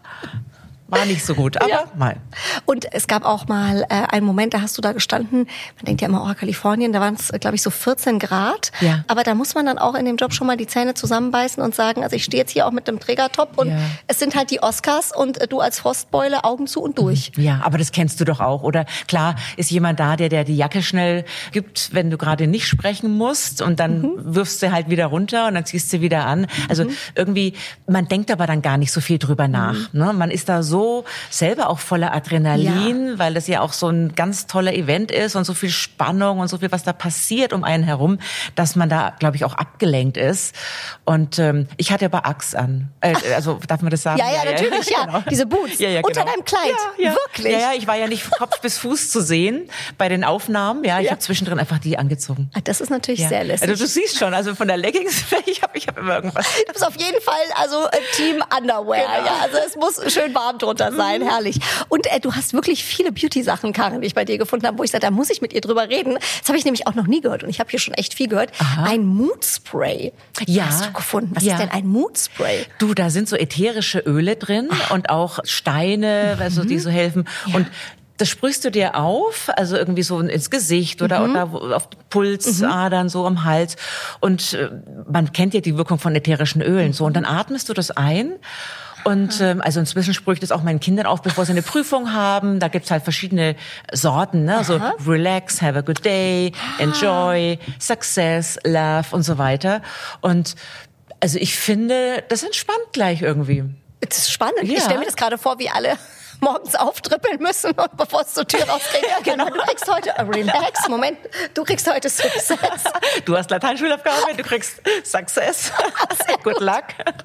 [SPEAKER 1] War nicht so gut, aber ja. mal.
[SPEAKER 3] Und es gab auch mal äh, einen Moment, da hast du da gestanden, man denkt ja immer, oh, Kalifornien, da waren es, glaube ich, so vierzehn Grad.
[SPEAKER 1] Ja.
[SPEAKER 3] Aber da muss man dann auch in dem Job schon mal die Zähne zusammenbeißen und sagen, also ich stehe jetzt hier auch mit einem Trägertop und ja. es sind halt die Oscars und äh, du als Frostbeule, Augen zu und durch.
[SPEAKER 1] Ja, aber das kennst du doch auch, oder? Klar ist jemand da, der der die Jacke schnell gibt, wenn du gerade nicht sprechen musst und dann mhm. wirfst du halt wieder runter und dann ziehst du wieder an. Also mhm. irgendwie, man denkt aber dann gar nicht so viel drüber nach. Mhm. Ne? Man ist da so selber auch voller Adrenalin, ja. weil das ja auch so ein ganz toller Event ist und so viel Spannung und so viel, was da passiert um einen herum, dass man da, glaube ich, auch abgelenkt ist. Und ähm, ich hatte aber Axe an. Äh, also darf man das sagen?
[SPEAKER 3] Ja, ja, ja natürlich, ja. Genau. Diese Boots
[SPEAKER 1] ja, ja, genau.
[SPEAKER 3] unter deinem Kleid.
[SPEAKER 1] Ja, ja.
[SPEAKER 3] Wirklich?
[SPEAKER 1] Ja, ja, ich war ja nicht Kopf bis Fuß zu sehen bei den Aufnahmen. Ja, ich ja. habe zwischendrin einfach die angezogen.
[SPEAKER 3] Ach, das ist natürlich
[SPEAKER 1] ja.
[SPEAKER 3] sehr lässig.
[SPEAKER 1] Also du siehst schon, also von der Leggings, ich habe ich hab immer irgendwas.
[SPEAKER 3] Du bist auf jeden Fall also Team Underwear. Genau. Ja, also es muss schön warm drunter sein. Herrlich. Und äh, du hast wirklich viele Beauty-Sachen, Karin, die ich bei dir gefunden habe, wo ich sage, da muss ich mit ihr drüber reden. Das habe ich nämlich auch noch nie gehört und ich habe hier schon echt viel gehört. Aha. Ein Mood-Spray
[SPEAKER 1] ja.
[SPEAKER 3] hast du gefunden. Was
[SPEAKER 1] ja.
[SPEAKER 3] ist denn ein Mood-Spray?
[SPEAKER 1] Du, da sind so ätherische Öle drin Ach. und auch Steine, mhm. also die so helfen. Ja. Und das sprühst du dir auf, also irgendwie so ins Gesicht oder, mhm. oder auf die Pulsadern, mhm. so am Hals. Und äh, man kennt ja die Wirkung von ätherischen Ölen. Mhm. So, und dann atmest du das ein. Und ähm, also inzwischen sprühe ich das auch meinen Kindern auf, bevor sie eine Prüfung haben. Da gibt's halt verschiedene Sorten, ne? So relax, have a good day, enjoy, success, love und so weiter. Und also ich finde, das entspannt gleich irgendwie.
[SPEAKER 3] Das ist spannend.
[SPEAKER 1] Ja.
[SPEAKER 3] Ich stelle mir das gerade vor, wie alle morgens auftrippeln müssen und bevor es zur Tür rausgeht. Ja, genau. Du kriegst heute relax. Moment, du kriegst heute Success.
[SPEAKER 1] Du hast Lateinschulaufgabe, du kriegst Success. Good luck.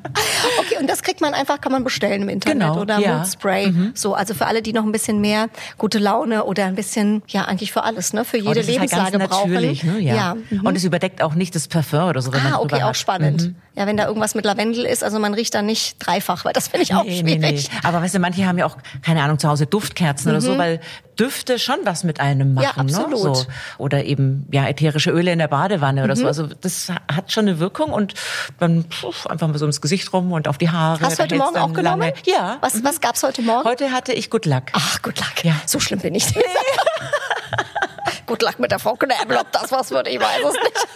[SPEAKER 3] Okay, und das kriegt man einfach, kann man bestellen im Internet
[SPEAKER 1] genau,
[SPEAKER 3] oder
[SPEAKER 1] ja.
[SPEAKER 3] Mood Spray. Mhm. So, also für alle, die noch ein bisschen mehr gute Laune oder ein bisschen, ja, eigentlich für alles, ne, für jede
[SPEAKER 1] oh,
[SPEAKER 3] Lebenslage
[SPEAKER 1] halt ganz
[SPEAKER 3] brauchen.
[SPEAKER 1] Natürlich, ne? Ja.
[SPEAKER 3] ja. Mhm.
[SPEAKER 1] Und es überdeckt auch nicht das Parfum oder so, wenn
[SPEAKER 3] ah,
[SPEAKER 1] man drüber
[SPEAKER 3] okay,
[SPEAKER 1] hat.
[SPEAKER 3] auch spannend.
[SPEAKER 1] Mhm.
[SPEAKER 3] Ja, wenn da irgendwas mit Lavendel ist, also man riecht da nicht dreifach, weil das finde ich auch
[SPEAKER 1] nee,
[SPEAKER 3] schwierig.
[SPEAKER 1] Nee, nee. Aber weißt du, manche haben ja auch, keine Ahnung, zu Hause Duftkerzen mhm. oder so, weil Düfte schon was mit einem machen.
[SPEAKER 3] Ja, absolut.
[SPEAKER 1] Ne? So. Oder eben ja ätherische Öle in der Badewanne mhm. oder so. Also das hat schon eine Wirkung und dann pff, einfach mal so ums Gesicht rum und auf die Haare.
[SPEAKER 3] Hast du heute Morgen auch genommen?
[SPEAKER 1] Lange. Ja.
[SPEAKER 3] Was, was gab's heute Morgen?
[SPEAKER 1] Heute hatte ich Good Luck.
[SPEAKER 3] Ach, Good Luck.
[SPEAKER 1] Ja.
[SPEAKER 3] So schlimm bin ich nicht. Good Luck mit der Frau Knäbel, ob das was wird, ich weiß es nicht.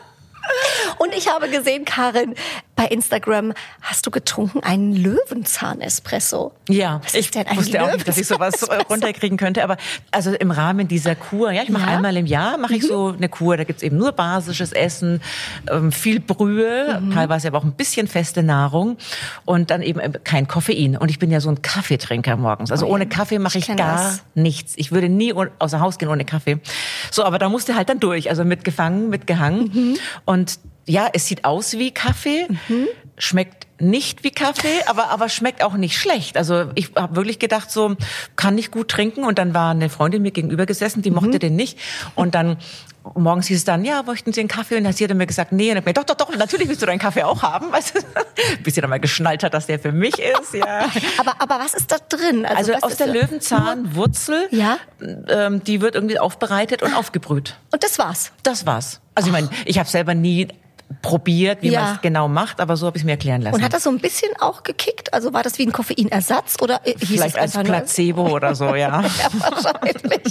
[SPEAKER 3] Und ich habe gesehen, Karin, bei Instagram hast du getrunken einen Löwenzahn-Espresso.
[SPEAKER 1] Ja,
[SPEAKER 3] was
[SPEAKER 1] ich wusste auch nicht, dass ich sowas runterkriegen könnte. Aber also im Rahmen dieser Kur, ja, ich mache ja? einmal im Jahr mache ich mhm. so eine Kur. Da gibt's eben nur basisches Essen, ähm, viel Brühe, mhm. teilweise aber auch ein bisschen feste Nahrung und dann eben kein Koffein. Und ich bin ja so ein Kaffeetrinker morgens. Also oh ja. ohne Kaffee mache ich, ich gar das. nichts. Ich würde nie außer Haus gehen ohne Kaffee. So, aber da musste halt dann durch. Also mitgefangen, mitgehangen. Mhm. Und ja, es sieht aus wie Kaffee, mhm. schmeckt nicht wie Kaffee, aber aber schmeckt auch nicht schlecht. Also ich habe wirklich gedacht, so kann ich gut trinken. Und dann war eine Freundin mir gegenüber gesessen, die mochte mhm. den nicht. Und dann morgens hieß es dann, ja, möchten Sie einen Kaffee? Und dann hat sie mir gesagt, nee. Und ich mir, doch, doch, doch, natürlich willst du deinen Kaffee auch haben. Weißt du? Bis sie dann mal geschnallt hat, dass der für mich ist. Ja.
[SPEAKER 3] aber aber was ist da drin?
[SPEAKER 1] Also, also aus der Löwenzahnwurzel,
[SPEAKER 3] ja?
[SPEAKER 1] ähm, die wird irgendwie aufbereitet und aufgebrüht.
[SPEAKER 3] Und das war's?
[SPEAKER 1] Das war's. Also ich meine, ich habe selber nie probiert, wie
[SPEAKER 3] ja.
[SPEAKER 1] man es genau macht, aber so habe ich es mir erklären lassen.
[SPEAKER 3] Und hat das so ein bisschen auch gekickt? Also war das wie ein Koffeinersatz oder hieß
[SPEAKER 1] vielleicht
[SPEAKER 3] es
[SPEAKER 1] als Placebo oder so, ja.
[SPEAKER 3] Ja, wahrscheinlich.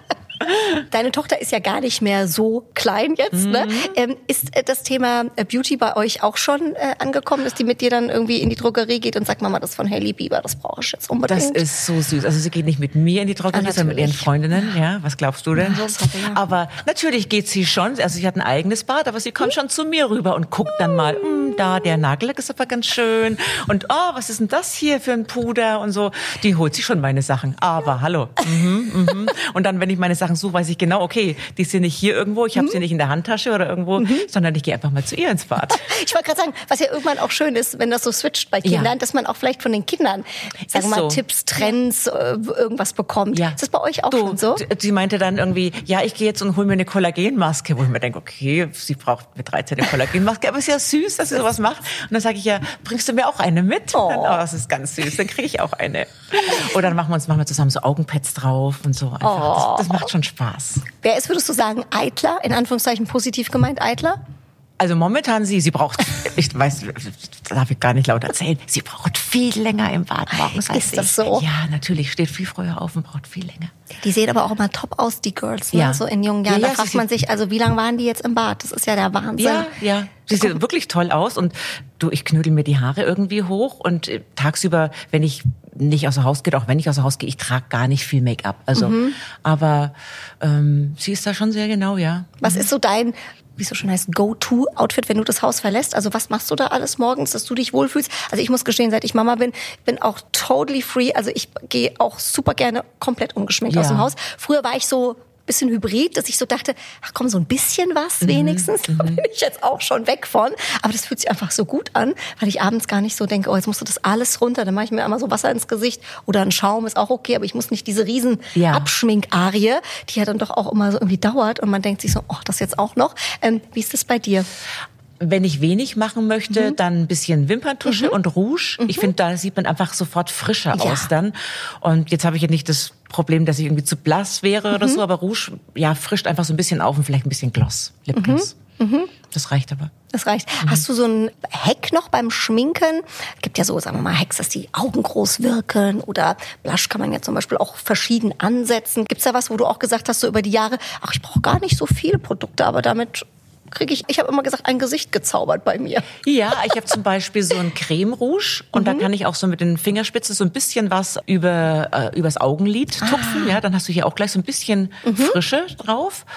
[SPEAKER 3] Deine Tochter ist ja gar nicht mehr so klein jetzt, mhm. ne? Ähm, ist das Thema Beauty bei euch auch schon äh, angekommen, dass die mit dir dann irgendwie in die Drogerie geht und sagt, Mama, das von Hailey Bieber, das brauche ich jetzt unbedingt?
[SPEAKER 1] Das ist so süß. Also sie geht nicht mit mir in die Drogerie,
[SPEAKER 3] ja,
[SPEAKER 1] sondern mit ihren Freundinnen. Ja, was glaubst du denn
[SPEAKER 3] ja,
[SPEAKER 1] so? Ja. Aber natürlich geht sie schon, also sie hat ein eigenes Bad, aber sie kommt hm. schon zu mir rüber und guckt dann mal, da, der Nagellack ist aber ganz schön und oh, was ist denn das hier für ein Puder und so. Die holt sich schon meine Sachen. Aber hallo. Mhm, mhm. Und dann, wenn ich meine Sachen suche, weiß ich genau, okay, die sind nicht hier irgendwo, ich habe mhm. sie nicht in der Handtasche oder irgendwo, mhm. sondern ich gehe einfach mal zu ihr ins Bad.
[SPEAKER 3] Ich wollte gerade sagen, was ja irgendwann auch schön ist, wenn das so switcht bei Kindern, ja. dass man auch vielleicht von den Kindern, sagen wir mal, so. Tipps, Trends, irgendwas bekommt. Ja. Ist das bei euch auch du, schon so?
[SPEAKER 1] Sie meinte dann irgendwie, ja, ich gehe jetzt und hole mir eine Kollagenmaske, wo ich mir denke, okay, sie braucht mit dreizehn eine Kollagenmaske, aber ist ja süß, dass sie sowas macht. Und dann sage ich ja, bringst du mir auch eine mit? Oh, dann, oh das ist ganz süß, dann kriege ich auch eine. Oder dann machen wir uns machen wir zusammen so Augenpads drauf und so. Einfach. Oh. Das, das macht schon Spaß.
[SPEAKER 3] Wer ist, würdest du sagen, eitler, in Anführungszeichen positiv gemeint, eitler?
[SPEAKER 1] Also momentan sie, sie braucht, ich weiß, das darf ich gar nicht laut erzählen, sie braucht viel länger im Bad morgens als
[SPEAKER 3] Ist das so?
[SPEAKER 1] Ja, natürlich, steht viel früher auf und braucht viel länger.
[SPEAKER 3] Die sehen aber auch immer top aus, die Girls, ne? Ja. So in jungen Jahren. Ja, ja, da fragt man sich, also wie lange waren die jetzt im Bad? Das ist ja der Wahnsinn.
[SPEAKER 1] Ja, ja. Sie sehen wirklich toll aus und du, ich knödel mir die Haare irgendwie hoch und tagsüber, wenn ich nicht außer Haus gehe, auch wenn ich außer Haus gehe, ich trage gar nicht viel Make-up. Also, mhm. aber ähm, sie ist da schon sehr genau, ja.
[SPEAKER 3] Was
[SPEAKER 1] mhm.
[SPEAKER 3] ist so dein, wie es so schön heißt, Go-To-Outfit, wenn du das Haus verlässt? Also was machst du da alles morgens, dass du dich wohlfühlst? Also ich muss gestehen, seit ich Mama bin, bin auch totally free. Also ich gehe auch super gerne komplett ungeschminkt ja. aus dem Haus. Früher war ich so bisschen hybrid, dass ich so dachte, ach komm, so ein bisschen was wenigstens, da bin ich jetzt auch schon weg von. Aber das fühlt sich einfach so gut an, weil ich abends gar nicht so denke, oh, jetzt musst du das alles runter. Dann mache ich mir einmal so Wasser ins Gesicht oder ein Schaum, ist auch okay, aber ich muss nicht diese riesen ja. Abschminkarie, die ja dann doch auch immer so irgendwie dauert und man denkt sich so, oh, das jetzt auch noch. Ähm, wie ist das bei dir?
[SPEAKER 1] Wenn ich wenig machen möchte, mhm. dann ein bisschen Wimperntusche mhm. und Rouge. Mhm. Ich finde, da sieht man einfach sofort frischer ja. aus dann. Und jetzt habe ich ja nicht das Problem, dass ich irgendwie zu blass wäre mhm. oder so, aber Rouge, ja, frischt einfach so ein bisschen auf und vielleicht ein bisschen Gloss, Lipgloss. Mhm. Mhm. Das reicht aber.
[SPEAKER 3] Das reicht. Mhm. Hast du so ein Hack noch beim Schminken? Es gibt ja so, sagen wir mal, Hacks, dass die Augen groß wirken oder Blush kann man ja zum Beispiel auch verschieden ansetzen. Gibt's da was, wo du auch gesagt hast, so über die Jahre, ach, ich brauche gar nicht so viele Produkte, aber damit kriege ich, ich habe immer gesagt, ein Gesicht gezaubert bei mir. Ja,
[SPEAKER 1] ich habe zum Beispiel so ein Creme Rouge und mhm. da kann ich auch so mit den Fingerspitzen so ein bisschen was über äh, übers Augenlid tupfen. Ah. Ja, dann hast du hier auch gleich so ein bisschen mhm. Frische drauf.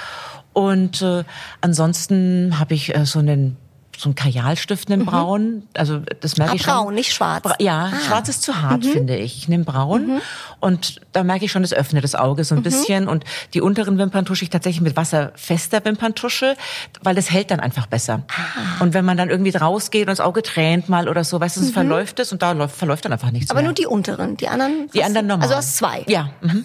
[SPEAKER 1] Und äh, ansonsten habe ich äh, so einen so einen Kajalstift in Braun, mhm. also das merke ah, ich schon.
[SPEAKER 3] Braun, nicht schwarz.
[SPEAKER 1] Ja, ah. schwarz ist zu hart, mhm. finde ich. Ich nehme Braun mhm. und da merke ich schon, das öffnet das Auge so ein mhm. bisschen und die unteren Wimpern tusche ich tatsächlich mit wasserfester Wimperntusche, weil das hält dann einfach besser. Ah. Und wenn man dann irgendwie rausgeht und das Auge tränt mal oder so, weißt du, es mhm. verläuft es und da läuft, verläuft dann einfach nichts
[SPEAKER 3] Aber
[SPEAKER 1] mehr.
[SPEAKER 3] nur die unteren, die anderen?
[SPEAKER 1] Die anderen normal.
[SPEAKER 3] Also du hast zwei?
[SPEAKER 1] Ja. Mhm.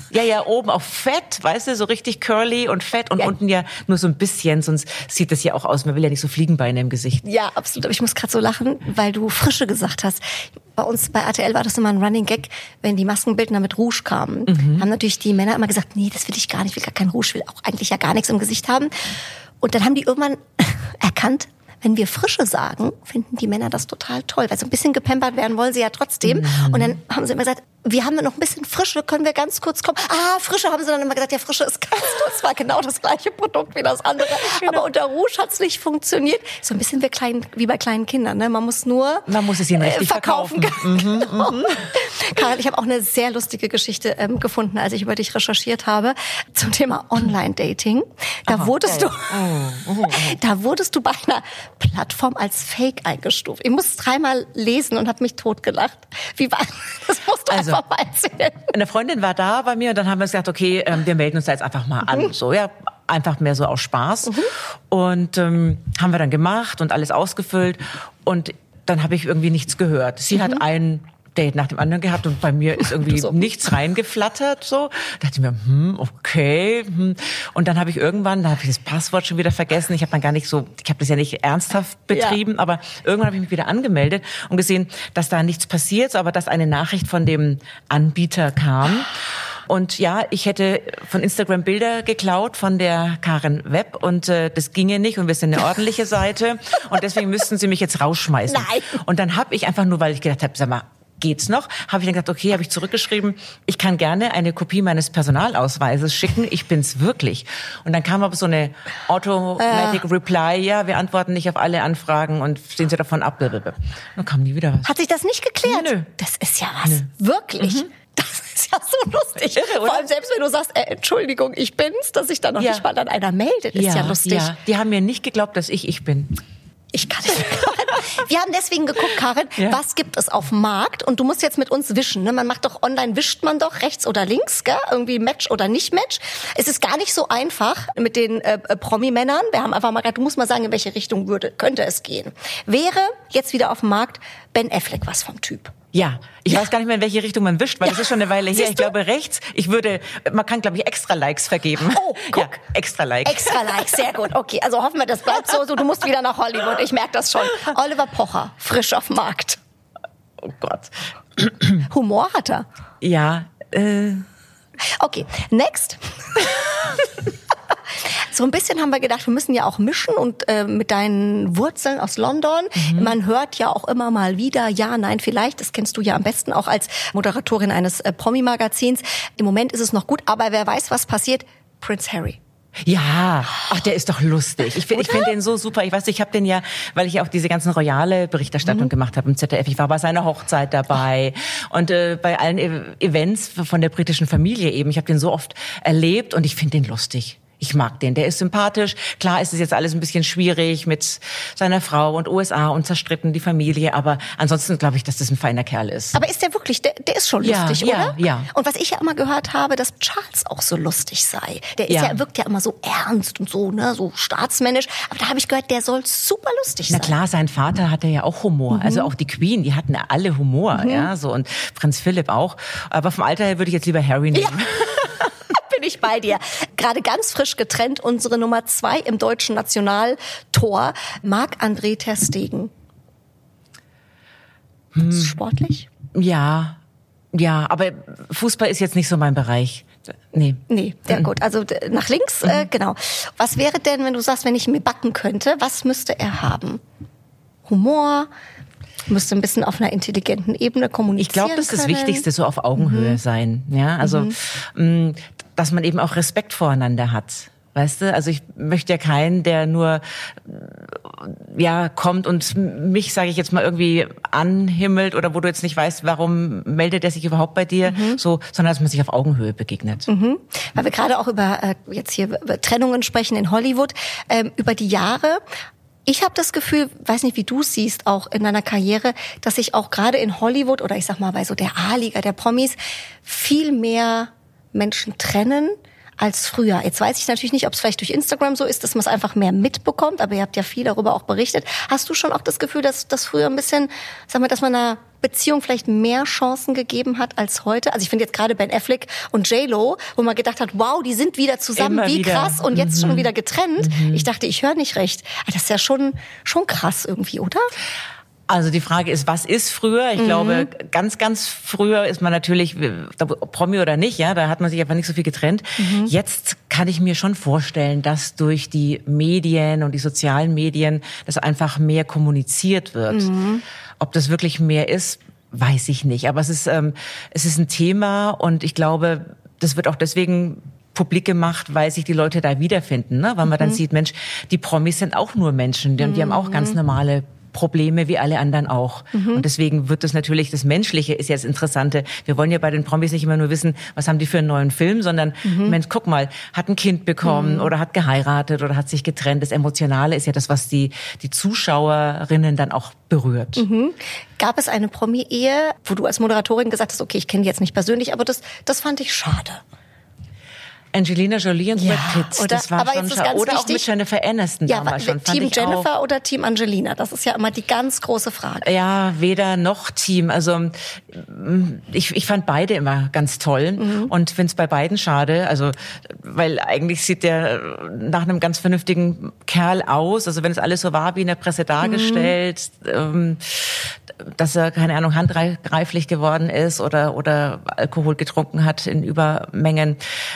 [SPEAKER 1] Ja, ja, oben auf fett, weißt du, so richtig curly und fett und
[SPEAKER 3] ja.
[SPEAKER 1] unten ja nur so ein bisschen, sonst sieht das ja auch aus, man will ja nicht so Fliegenbeine im Gesicht.
[SPEAKER 3] Ja, absolut. Aber ich muss gerade so lachen, weil du Frische gesagt hast. Bei uns bei R T L war das immer ein Running Gag, wenn die Maskenbildner mit Rouge kamen. Mhm. Haben natürlich die Männer immer gesagt, nee, das will ich gar nicht, ich will gar kein Rouge, ich will auch eigentlich ja gar nichts im Gesicht haben. Und dann haben die irgendwann erkannt, wenn wir Frische sagen, finden die Männer das total toll, weil so ein bisschen gepampert werden wollen sie ja trotzdem. Mhm. Und dann haben sie immer gesagt, wir haben noch ein bisschen Frische, können wir ganz kurz kommen. Ah, Frische, haben sie dann immer gesagt, ja, Frische ist ganz toll. Es war genau das gleiche Produkt wie das andere. Genau. Aber unter Rouge hat es nicht funktioniert. So ein bisschen wie, klein, wie bei kleinen Kindern. Ne? Man muss nur
[SPEAKER 1] Man muss es ihnen richtig äh, verkaufen. verkaufen. Mhm, genau.
[SPEAKER 3] mhm. Karel, ich habe auch eine sehr lustige Geschichte ähm, gefunden, als ich über dich recherchiert habe, zum Thema Online-Dating. Da Aha, wurdest geil. du, oh, oh, oh. da wurdest du bei einer Plattform als Fake eingestuft. Ich musste dreimal lesen und habe mich totgelacht. Wie war das? Musst du also, einfach mal erzählen.
[SPEAKER 1] Eine Freundin war da bei mir und dann haben wir gesagt, okay, ähm, wir melden uns da jetzt einfach mal an. Mhm. So, ja, einfach mehr so aus Spaß. Mhm. Und ähm, haben wir dann gemacht und alles ausgefüllt. Und dann habe ich irgendwie nichts gehört. Sie mhm. hat einen Date nach dem anderen gehabt und bei mir ist irgendwie so. nichts reingeflattert. So, da dachte ich mir, hm, okay. Hm. Und dann habe ich irgendwann, da habe ich das Passwort schon wieder vergessen. Ich habe dann gar nicht so, ich habe das ja nicht ernsthaft betrieben, ja. aber irgendwann habe ich mich wieder angemeldet und gesehen, dass da nichts passiert, aber dass eine Nachricht von dem Anbieter kam. Und ja, ich hätte von Instagram Bilder geklaut von der Karen Webb und äh, das ginge nicht und wir sind eine ordentliche Seite und deswegen müssten sie mich jetzt rausschmeißen.
[SPEAKER 3] Nein.
[SPEAKER 1] Und dann habe ich einfach nur, weil ich gedacht habe, sag mal, geht's noch? Habe ich dann gesagt, okay, habe ich zurückgeschrieben, ich kann gerne eine Kopie meines Personalausweises schicken, ich bin's wirklich. Und dann kam aber so eine Automatic ja. Reply, ja, wir antworten nicht auf alle Anfragen und stehen Sie davon ab. Dann kam nie wieder was.
[SPEAKER 3] Hat sich das nicht geklärt?
[SPEAKER 1] Nö.
[SPEAKER 3] Das ist ja was. Nö. Wirklich? Mhm. Das ist ja so lustig.
[SPEAKER 1] Irre,
[SPEAKER 3] vor allem selbst wenn du sagst, äh, Entschuldigung, ich bin's, dass sich dann noch ja. nicht mal dann einer meldet, ist ja, ja lustig. Ja.
[SPEAKER 1] Die haben mir nicht geglaubt, dass ich ich bin.
[SPEAKER 3] Ich kann nicht. Wir haben deswegen geguckt, Karin, ja. was gibt es auf dem Markt? Und du musst jetzt mit uns wischen. Ne? Man macht doch online, wischt man doch rechts oder links, gell? Irgendwie Match oder nicht Match. Es ist gar nicht so einfach mit den äh, Promi-Männern. Wir haben einfach mal gesagt, du musst mal sagen, in welche Richtung würde, könnte es gehen. Wäre jetzt wieder auf dem Markt Ben Affleck was vom Typ?
[SPEAKER 1] Ja, ich
[SPEAKER 3] ja.
[SPEAKER 1] weiß gar nicht mehr, in welche Richtung man wischt, weil
[SPEAKER 3] ja.
[SPEAKER 1] das ist schon eine Weile her.
[SPEAKER 3] Siehst
[SPEAKER 1] ich glaube rechts. Ich würde, man kann glaube ich extra Likes vergeben.
[SPEAKER 3] Oh, guck.
[SPEAKER 1] Ja, extra Like.
[SPEAKER 3] Extra Like, sehr gut. Okay, also hoffen wir, das bleibt so. so. Du musst wieder nach Hollywood. Ich merke das schon. Oliver Pocher, frisch auf dem Markt.
[SPEAKER 1] Oh Gott.
[SPEAKER 3] Humor hat er.
[SPEAKER 1] Ja. Äh.
[SPEAKER 3] Okay, next. So ein bisschen haben wir gedacht, wir müssen ja auch mischen und äh, mit deinen Wurzeln aus London. Mhm. Man hört ja auch immer mal wieder, ja, nein, vielleicht. Das kennst du ja am besten auch als Moderatorin eines äh, Promi-Magazins. Im Moment ist es noch gut, aber wer weiß, was passiert. Prince Harry.
[SPEAKER 1] Ja, ach, der ist doch lustig. Ich finde ich finde den so super. Ich weiß, ich habe den ja, weil ich ja auch diese ganzen royale Berichterstattung mhm. gemacht habe im Z D F. Ich war bei seiner Hochzeit dabei und äh, bei allen e- Events von der britischen Familie eben. Ich habe den so oft erlebt und ich finde den lustig. Ich mag den, der ist sympathisch. Klar ist es jetzt alles ein bisschen schwierig mit seiner Frau und U S A und zerstritten die Familie, aber ansonsten glaube ich, dass das ein feiner Kerl ist.
[SPEAKER 3] Aber ist der wirklich, der, der ist schon lustig,
[SPEAKER 1] ja,
[SPEAKER 3] oder?
[SPEAKER 1] Ja, ja.
[SPEAKER 3] Und was ich ja immer gehört habe, dass Charles auch so lustig sei. Der ist ja,
[SPEAKER 1] ja
[SPEAKER 3] wirkt ja immer so ernst und so, ne, so staatsmännisch. Aber da habe ich gehört, der soll super lustig sein.
[SPEAKER 1] Na klar, sein Vater hatte ja auch Humor. Mhm. Also auch die Queen, die hatten ja alle Humor, mhm. ja, so und Prinz Philipp auch. Aber vom Alter her würde ich jetzt lieber Harry nehmen.
[SPEAKER 3] Ja. Bin ich bei dir. Gerade ganz frisch getrennt, unsere Nummer zwei im deutschen Nationaltor, Marc-André ter Stegen. Hm. Sportlich?
[SPEAKER 1] Ja, ja, aber Fußball ist jetzt nicht so mein Bereich. Nee.
[SPEAKER 3] Nee, sehr mhm. gut. Also nach links, mhm. äh, genau. Was wäre denn, wenn du sagst, wenn ich mir backen könnte, was müsste er haben? Humor? Müsste ein bisschen auf einer intelligenten Ebene kommunizieren.
[SPEAKER 1] Ich glaube, das ist
[SPEAKER 3] können.
[SPEAKER 1] das Wichtigste, so auf Augenhöhe mhm. sein. Ja, also, mhm. dass man eben auch Respekt voreinander hat. Weißt du, also ich möchte ja keinen, der nur ja kommt und mich, sage ich jetzt mal, irgendwie anhimmelt oder wo du jetzt nicht weißt, warum meldet er sich überhaupt bei dir, mhm. so, sondern dass man sich auf Augenhöhe begegnet.
[SPEAKER 3] Mhm. Weil wir gerade auch über äh, jetzt hier über Trennungen sprechen in Hollywood, ähm, über die Jahre. Ich habe das Gefühl, weiß nicht, wie du es siehst, auch in deiner Karriere, dass sich auch gerade in Hollywood oder ich sag mal bei so der A-Liga der Promis viel mehr Menschen trennen, als früher. Jetzt weiß ich natürlich nicht, ob es vielleicht durch Instagram so ist, dass man es einfach mehr mitbekommt, aber ihr habt ja viel darüber auch berichtet. Hast du schon auch das Gefühl, dass das früher ein bisschen, sag mal, dass man einer Beziehung vielleicht mehr Chancen gegeben hat als heute? Also ich finde jetzt gerade Ben Affleck und J-Lo, wo man gedacht hat, wow, die sind wieder zusammen, Immer wie wieder. krass und jetzt mhm. schon wieder getrennt. Mhm. Ich dachte, ich höre nicht recht. Aber das ist ja schon, schon krass irgendwie, oder?
[SPEAKER 1] Also die Frage ist, was ist früher? Ich mhm. glaube, ganz, ganz früher ist man natürlich, Promi oder nicht, ja, da hat man sich einfach nicht so viel getrennt. Mhm. Jetzt kann ich mir schon vorstellen, dass durch die Medien und die sozialen Medien das einfach mehr kommuniziert wird. Mhm. Ob das wirklich mehr ist, weiß ich nicht. Aber es ist, ähm, es ist ein Thema und ich glaube, das wird auch deswegen publik gemacht, weil sich die Leute da wiederfinden, ne? Weil man mhm. dann sieht, Mensch, die Promis sind auch nur Menschen, die, mhm. die haben auch ganz normale Probleme wie alle anderen auch. Mhm. Und deswegen wird das natürlich, das Menschliche ist jetzt Interessante. Wir wollen ja bei den Promis nicht immer nur wissen, was haben die für einen neuen Film, sondern, mhm. Mensch, guck mal, hat ein Kind bekommen mhm. oder hat geheiratet oder hat sich getrennt. Das Emotionale ist ja das, was die, die Zuschauerinnen dann auch berührt. Mhm.
[SPEAKER 3] Gab es eine Promi-Ehe, wo du als Moderatorin gesagt hast, okay, ich kenne die jetzt nicht persönlich, aber das, das fand ich schade.
[SPEAKER 1] Angelina Jolie und
[SPEAKER 3] ja,
[SPEAKER 1] Brad Pitt,
[SPEAKER 3] oder,
[SPEAKER 1] das war
[SPEAKER 3] aber
[SPEAKER 1] schon
[SPEAKER 3] jetzt ist
[SPEAKER 1] schade.
[SPEAKER 3] ganz
[SPEAKER 1] Oder
[SPEAKER 3] wichtig,
[SPEAKER 1] auch mit Jennifer Aniston
[SPEAKER 3] ja,
[SPEAKER 1] damals schon.
[SPEAKER 3] Team
[SPEAKER 1] fand ich
[SPEAKER 3] Jennifer
[SPEAKER 1] auch.
[SPEAKER 3] Oder Team Angelina? Das ist ja immer die ganz große Frage.
[SPEAKER 1] Ja, weder noch Team. Also ich, ich fand beide immer ganz toll mhm. und finde es bei beiden schade. Also weil eigentlich sieht der nach einem ganz vernünftigen Kerl aus. Also wenn es alles so war wie in der Presse dargestellt, mhm. ähm, dass er, keine Ahnung, handgreiflich geworden ist oder oder Alkohol getrunken hat in Übermengen.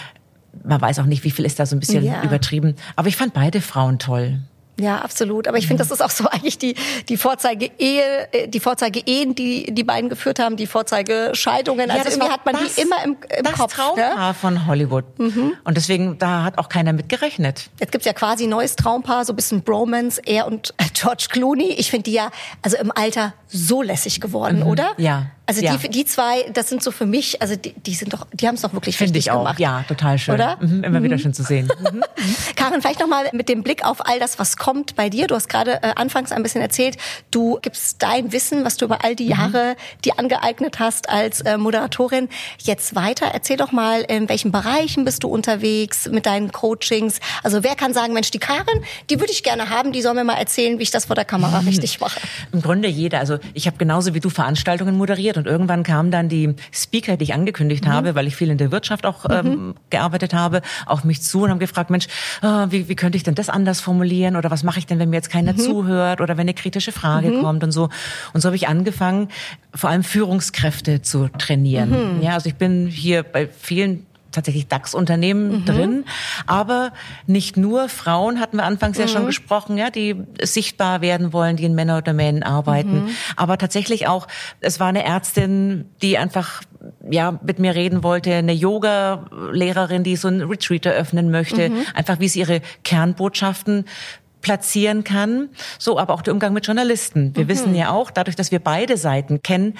[SPEAKER 1] Man weiß auch nicht, wie viel ist da so ein bisschen ja. übertrieben. Aber ich fand beide Frauen toll.
[SPEAKER 3] Ja, absolut. Aber ich finde, das ist auch so eigentlich die, die Vorzeige-Ehe, die Vorzeige-Ehen, die die beiden geführt haben, die Vorzeige-Scheidungen.
[SPEAKER 1] Ja,
[SPEAKER 3] also irgendwie hat man das, die immer im, im
[SPEAKER 1] das
[SPEAKER 3] Kopf.
[SPEAKER 1] Das Traumpaar ja? von Hollywood. Mhm. Und deswegen, da hat auch keiner mit gerechnet.
[SPEAKER 3] Jetzt gibt's ja quasi ein neues Traumpaar, so ein bisschen Bromance, er und George Clooney. Ich finde die ja, also im Alter so lässig geworden, mhm. oder?
[SPEAKER 1] Ja.
[SPEAKER 3] Also
[SPEAKER 1] ja.
[SPEAKER 3] die, die zwei, das sind so für mich, also die, die sind doch, die haben es doch wirklich
[SPEAKER 1] Finde
[SPEAKER 3] richtig
[SPEAKER 1] ich auch.
[SPEAKER 3] gemacht.
[SPEAKER 1] Ja, total schön.
[SPEAKER 3] Oder?
[SPEAKER 1] Mhm, immer
[SPEAKER 3] mhm.
[SPEAKER 1] wieder schön zu sehen. Mhm.
[SPEAKER 3] Karin, vielleicht nochmal mit dem Blick auf all das, was kommt bei dir. Du hast gerade äh, anfangs ein bisschen erzählt, du gibst dein Wissen, was du über all die Jahre mhm. dir angeeignet hast als äh, Moderatorin, jetzt weiter. Erzähl doch mal, in welchen Bereichen bist du unterwegs mit deinen Coachings? Also wer kann sagen, Mensch, die Karin, die würde ich gerne haben, die soll mir mal erzählen, wie ich das vor der Kamera mhm. richtig mache.
[SPEAKER 1] Im Grunde jeder. Also ich habe genauso wie du Veranstaltungen moderiert und irgendwann kam dann die Speaker, die ich angekündigt mhm. habe, weil ich viel in der Wirtschaft auch ähm, mhm. gearbeitet habe, auf mich zu und haben gefragt, Mensch, oh, wie, wie könnte ich denn das anders formulieren oder was mache ich denn, wenn mir jetzt keiner mhm. zuhört oder wenn eine kritische Frage mhm. kommt und so. Und so habe ich angefangen, vor allem Führungskräfte zu trainieren. Mhm. Ja, also ich bin hier bei vielen tatsächlich DAX-Unternehmen mhm. drin, aber nicht nur. Frauen hatten wir anfangs mhm. ja schon gesprochen, ja, die sichtbar werden wollen, die in Männerdomänen arbeiten, mhm. aber tatsächlich auch, es war eine Ärztin, die einfach ja mit mir reden wollte, eine Yoga-Lehrerin, die so ein Retreat eröffnen möchte, mhm. einfach wie sie ihre Kernbotschaften platzieren kann, so aber auch der Umgang mit Journalisten. Wir mhm. wissen ja auch, dadurch, dass wir beide Seiten kennen,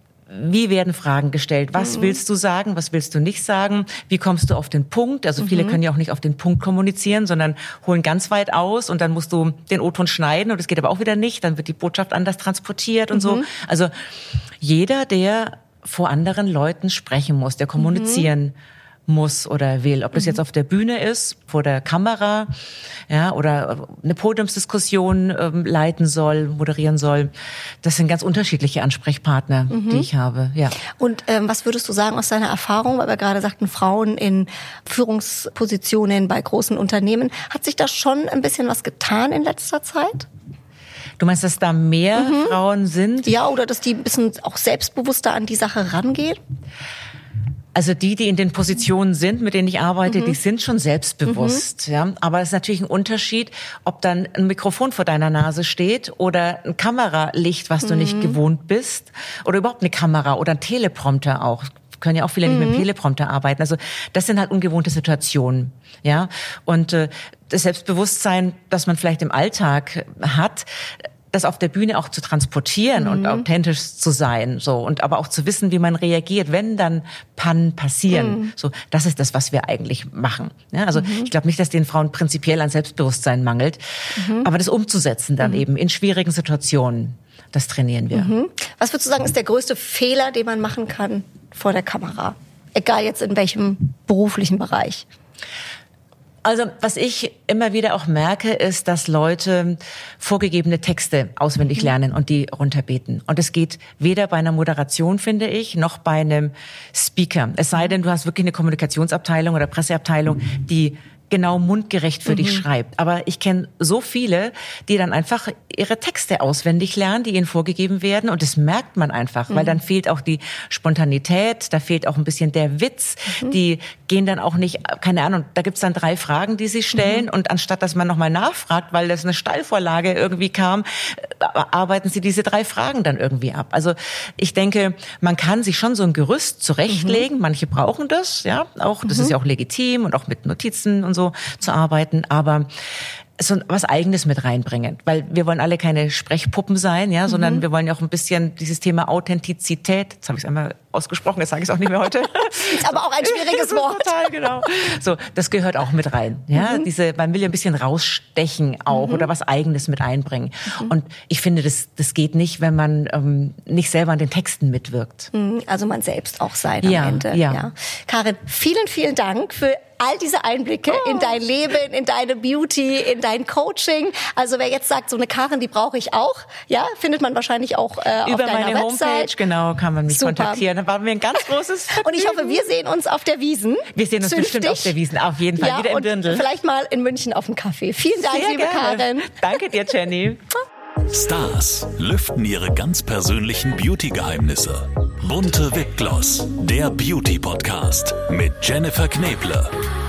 [SPEAKER 1] wie werden Fragen gestellt? Was mhm. willst du sagen? Was willst du nicht sagen? Wie kommst du auf den Punkt? Also viele mhm. können ja auch nicht auf den Punkt kommunizieren, sondern holen ganz weit aus und dann musst du den O-Ton schneiden und das geht aber auch wieder nicht. Dann wird die Botschaft anders transportiert und mhm. so. Also jeder, der vor anderen Leuten sprechen muss, der kommunizieren mhm. muss oder will. Ob das mhm. jetzt auf der Bühne ist, vor der Kamera, ja, oder eine Podiumsdiskussion ähm, leiten soll, moderieren soll. Das sind ganz unterschiedliche Ansprechpartner, mhm. die ich habe, ja.
[SPEAKER 3] Und ähm, was würdest du sagen aus deiner Erfahrung, weil wir gerade sagten, Frauen in Führungspositionen bei großen Unternehmen, hat sich da schon ein bisschen was getan in letzter Zeit?
[SPEAKER 1] Du meinst, dass da mehr mhm. Frauen sind?
[SPEAKER 3] Ja, oder dass die ein bisschen auch selbstbewusster an die Sache rangehen?
[SPEAKER 1] Also die, die in den Positionen sind, mit denen ich arbeite, mhm. die sind schon selbstbewusst. Mhm. Ja. Aber es ist natürlich ein Unterschied, ob dann ein Mikrofon vor deiner Nase steht oder ein Kameralicht, was du mhm. nicht gewohnt bist, oder überhaupt eine Kamera oder ein Teleprompter auch. Können ja auch viele mhm. nicht mit dem Teleprompter arbeiten. Also das sind halt ungewohnte Situationen, ja. Und äh, das Selbstbewusstsein, das man vielleicht im Alltag hat, das auf der Bühne auch zu transportieren mhm. und authentisch zu sein, so, und aber auch zu wissen, wie man reagiert, wenn dann Pannen passieren. Mhm. So, das ist das, was wir eigentlich machen. Ja, also mhm. ich glaube nicht, dass den Frauen prinzipiell an Selbstbewusstsein mangelt, mhm. aber das umzusetzen dann mhm. eben in schwierigen Situationen, das trainieren wir.
[SPEAKER 3] Mhm. Was würdest du sagen, ist der größte Fehler, den man machen kann vor der Kamera? Egal jetzt in welchem beruflichen Bereich.
[SPEAKER 1] Also was ich immer wieder auch merke, ist, dass Leute vorgegebene Texte auswendig lernen und die runterbeten. Und es geht weder bei einer Moderation, finde ich, noch bei einem Speaker. Es sei denn, du hast wirklich eine Kommunikationsabteilung oder Presseabteilung, die genau mundgerecht für mhm. dich schreibt. Aber ich kenne so viele, die dann einfach ihre Texte auswendig lernen, die ihnen vorgegeben werden. Und das merkt man einfach, mhm. weil dann fehlt auch die Spontanität, da fehlt auch ein bisschen der Witz. Mhm. Die gehen dann auch nicht, keine Ahnung, da gibt's dann drei Fragen, die sie stellen. Mhm. Und anstatt, dass man nochmal nachfragt, weil das eine Steilvorlage irgendwie kam, arbeiten sie diese drei Fragen dann irgendwie ab. Also ich denke, man kann sich schon so ein Gerüst zurechtlegen. Mhm. Manche brauchen das, ja, auch. Das mhm. ist ja auch legitim und auch mit Notizen und so zu arbeiten, aber so was Eigenes mit reinbringen, weil wir wollen alle keine Sprechpuppen sein, ja, sondern mhm. wir wollen ja auch ein bisschen dieses Thema Authentizität, jetzt habe ich es einmal ausgesprochen, jetzt sage ich es auch nicht mehr heute.
[SPEAKER 3] Ist aber auch ein schwieriges Wort.
[SPEAKER 1] Total, genau. So, das gehört auch mit rein, ja, mhm. diese, man will ja ein bisschen rausstechen auch mhm. oder was Eigenes mit einbringen. Mhm. Und ich finde, das, das geht nicht, wenn man ähm, nicht selber an den Texten mitwirkt.
[SPEAKER 3] Also man selbst auch sein am
[SPEAKER 1] ja,
[SPEAKER 3] Ende.
[SPEAKER 1] Ja.
[SPEAKER 3] Ja. Karin, vielen, vielen Dank für all diese Einblicke oh. in dein Leben, in deine Beauty, in dein Coaching. Also wer jetzt sagt, so eine Karin, die brauche ich auch, ja, findet man wahrscheinlich auch äh,
[SPEAKER 1] über
[SPEAKER 3] auf deiner
[SPEAKER 1] meine
[SPEAKER 3] Website.
[SPEAKER 1] Homepage, genau, kann man mich Super. kontaktieren. Da war mir ein ganz großes Vergnügen.
[SPEAKER 3] Und ich hoffe, wir sehen uns auf der Wiesn.
[SPEAKER 1] Wir sehen uns
[SPEAKER 3] Zünftig.
[SPEAKER 1] bestimmt auf der Wiesn, auf jeden Fall,
[SPEAKER 3] ja,
[SPEAKER 1] wieder im
[SPEAKER 3] und
[SPEAKER 1] Dirndl.
[SPEAKER 3] Vielleicht mal in München auf dem Café. Vielen Dank,
[SPEAKER 1] Sehr
[SPEAKER 3] liebe
[SPEAKER 1] gerne.
[SPEAKER 3] Karin.
[SPEAKER 1] Danke dir, Jenny.
[SPEAKER 2] Stars lüften ihre ganz persönlichen Beauty-Geheimnisse. Bunte Wipgloss, der Beauty-Podcast mit Jennifer Knebler.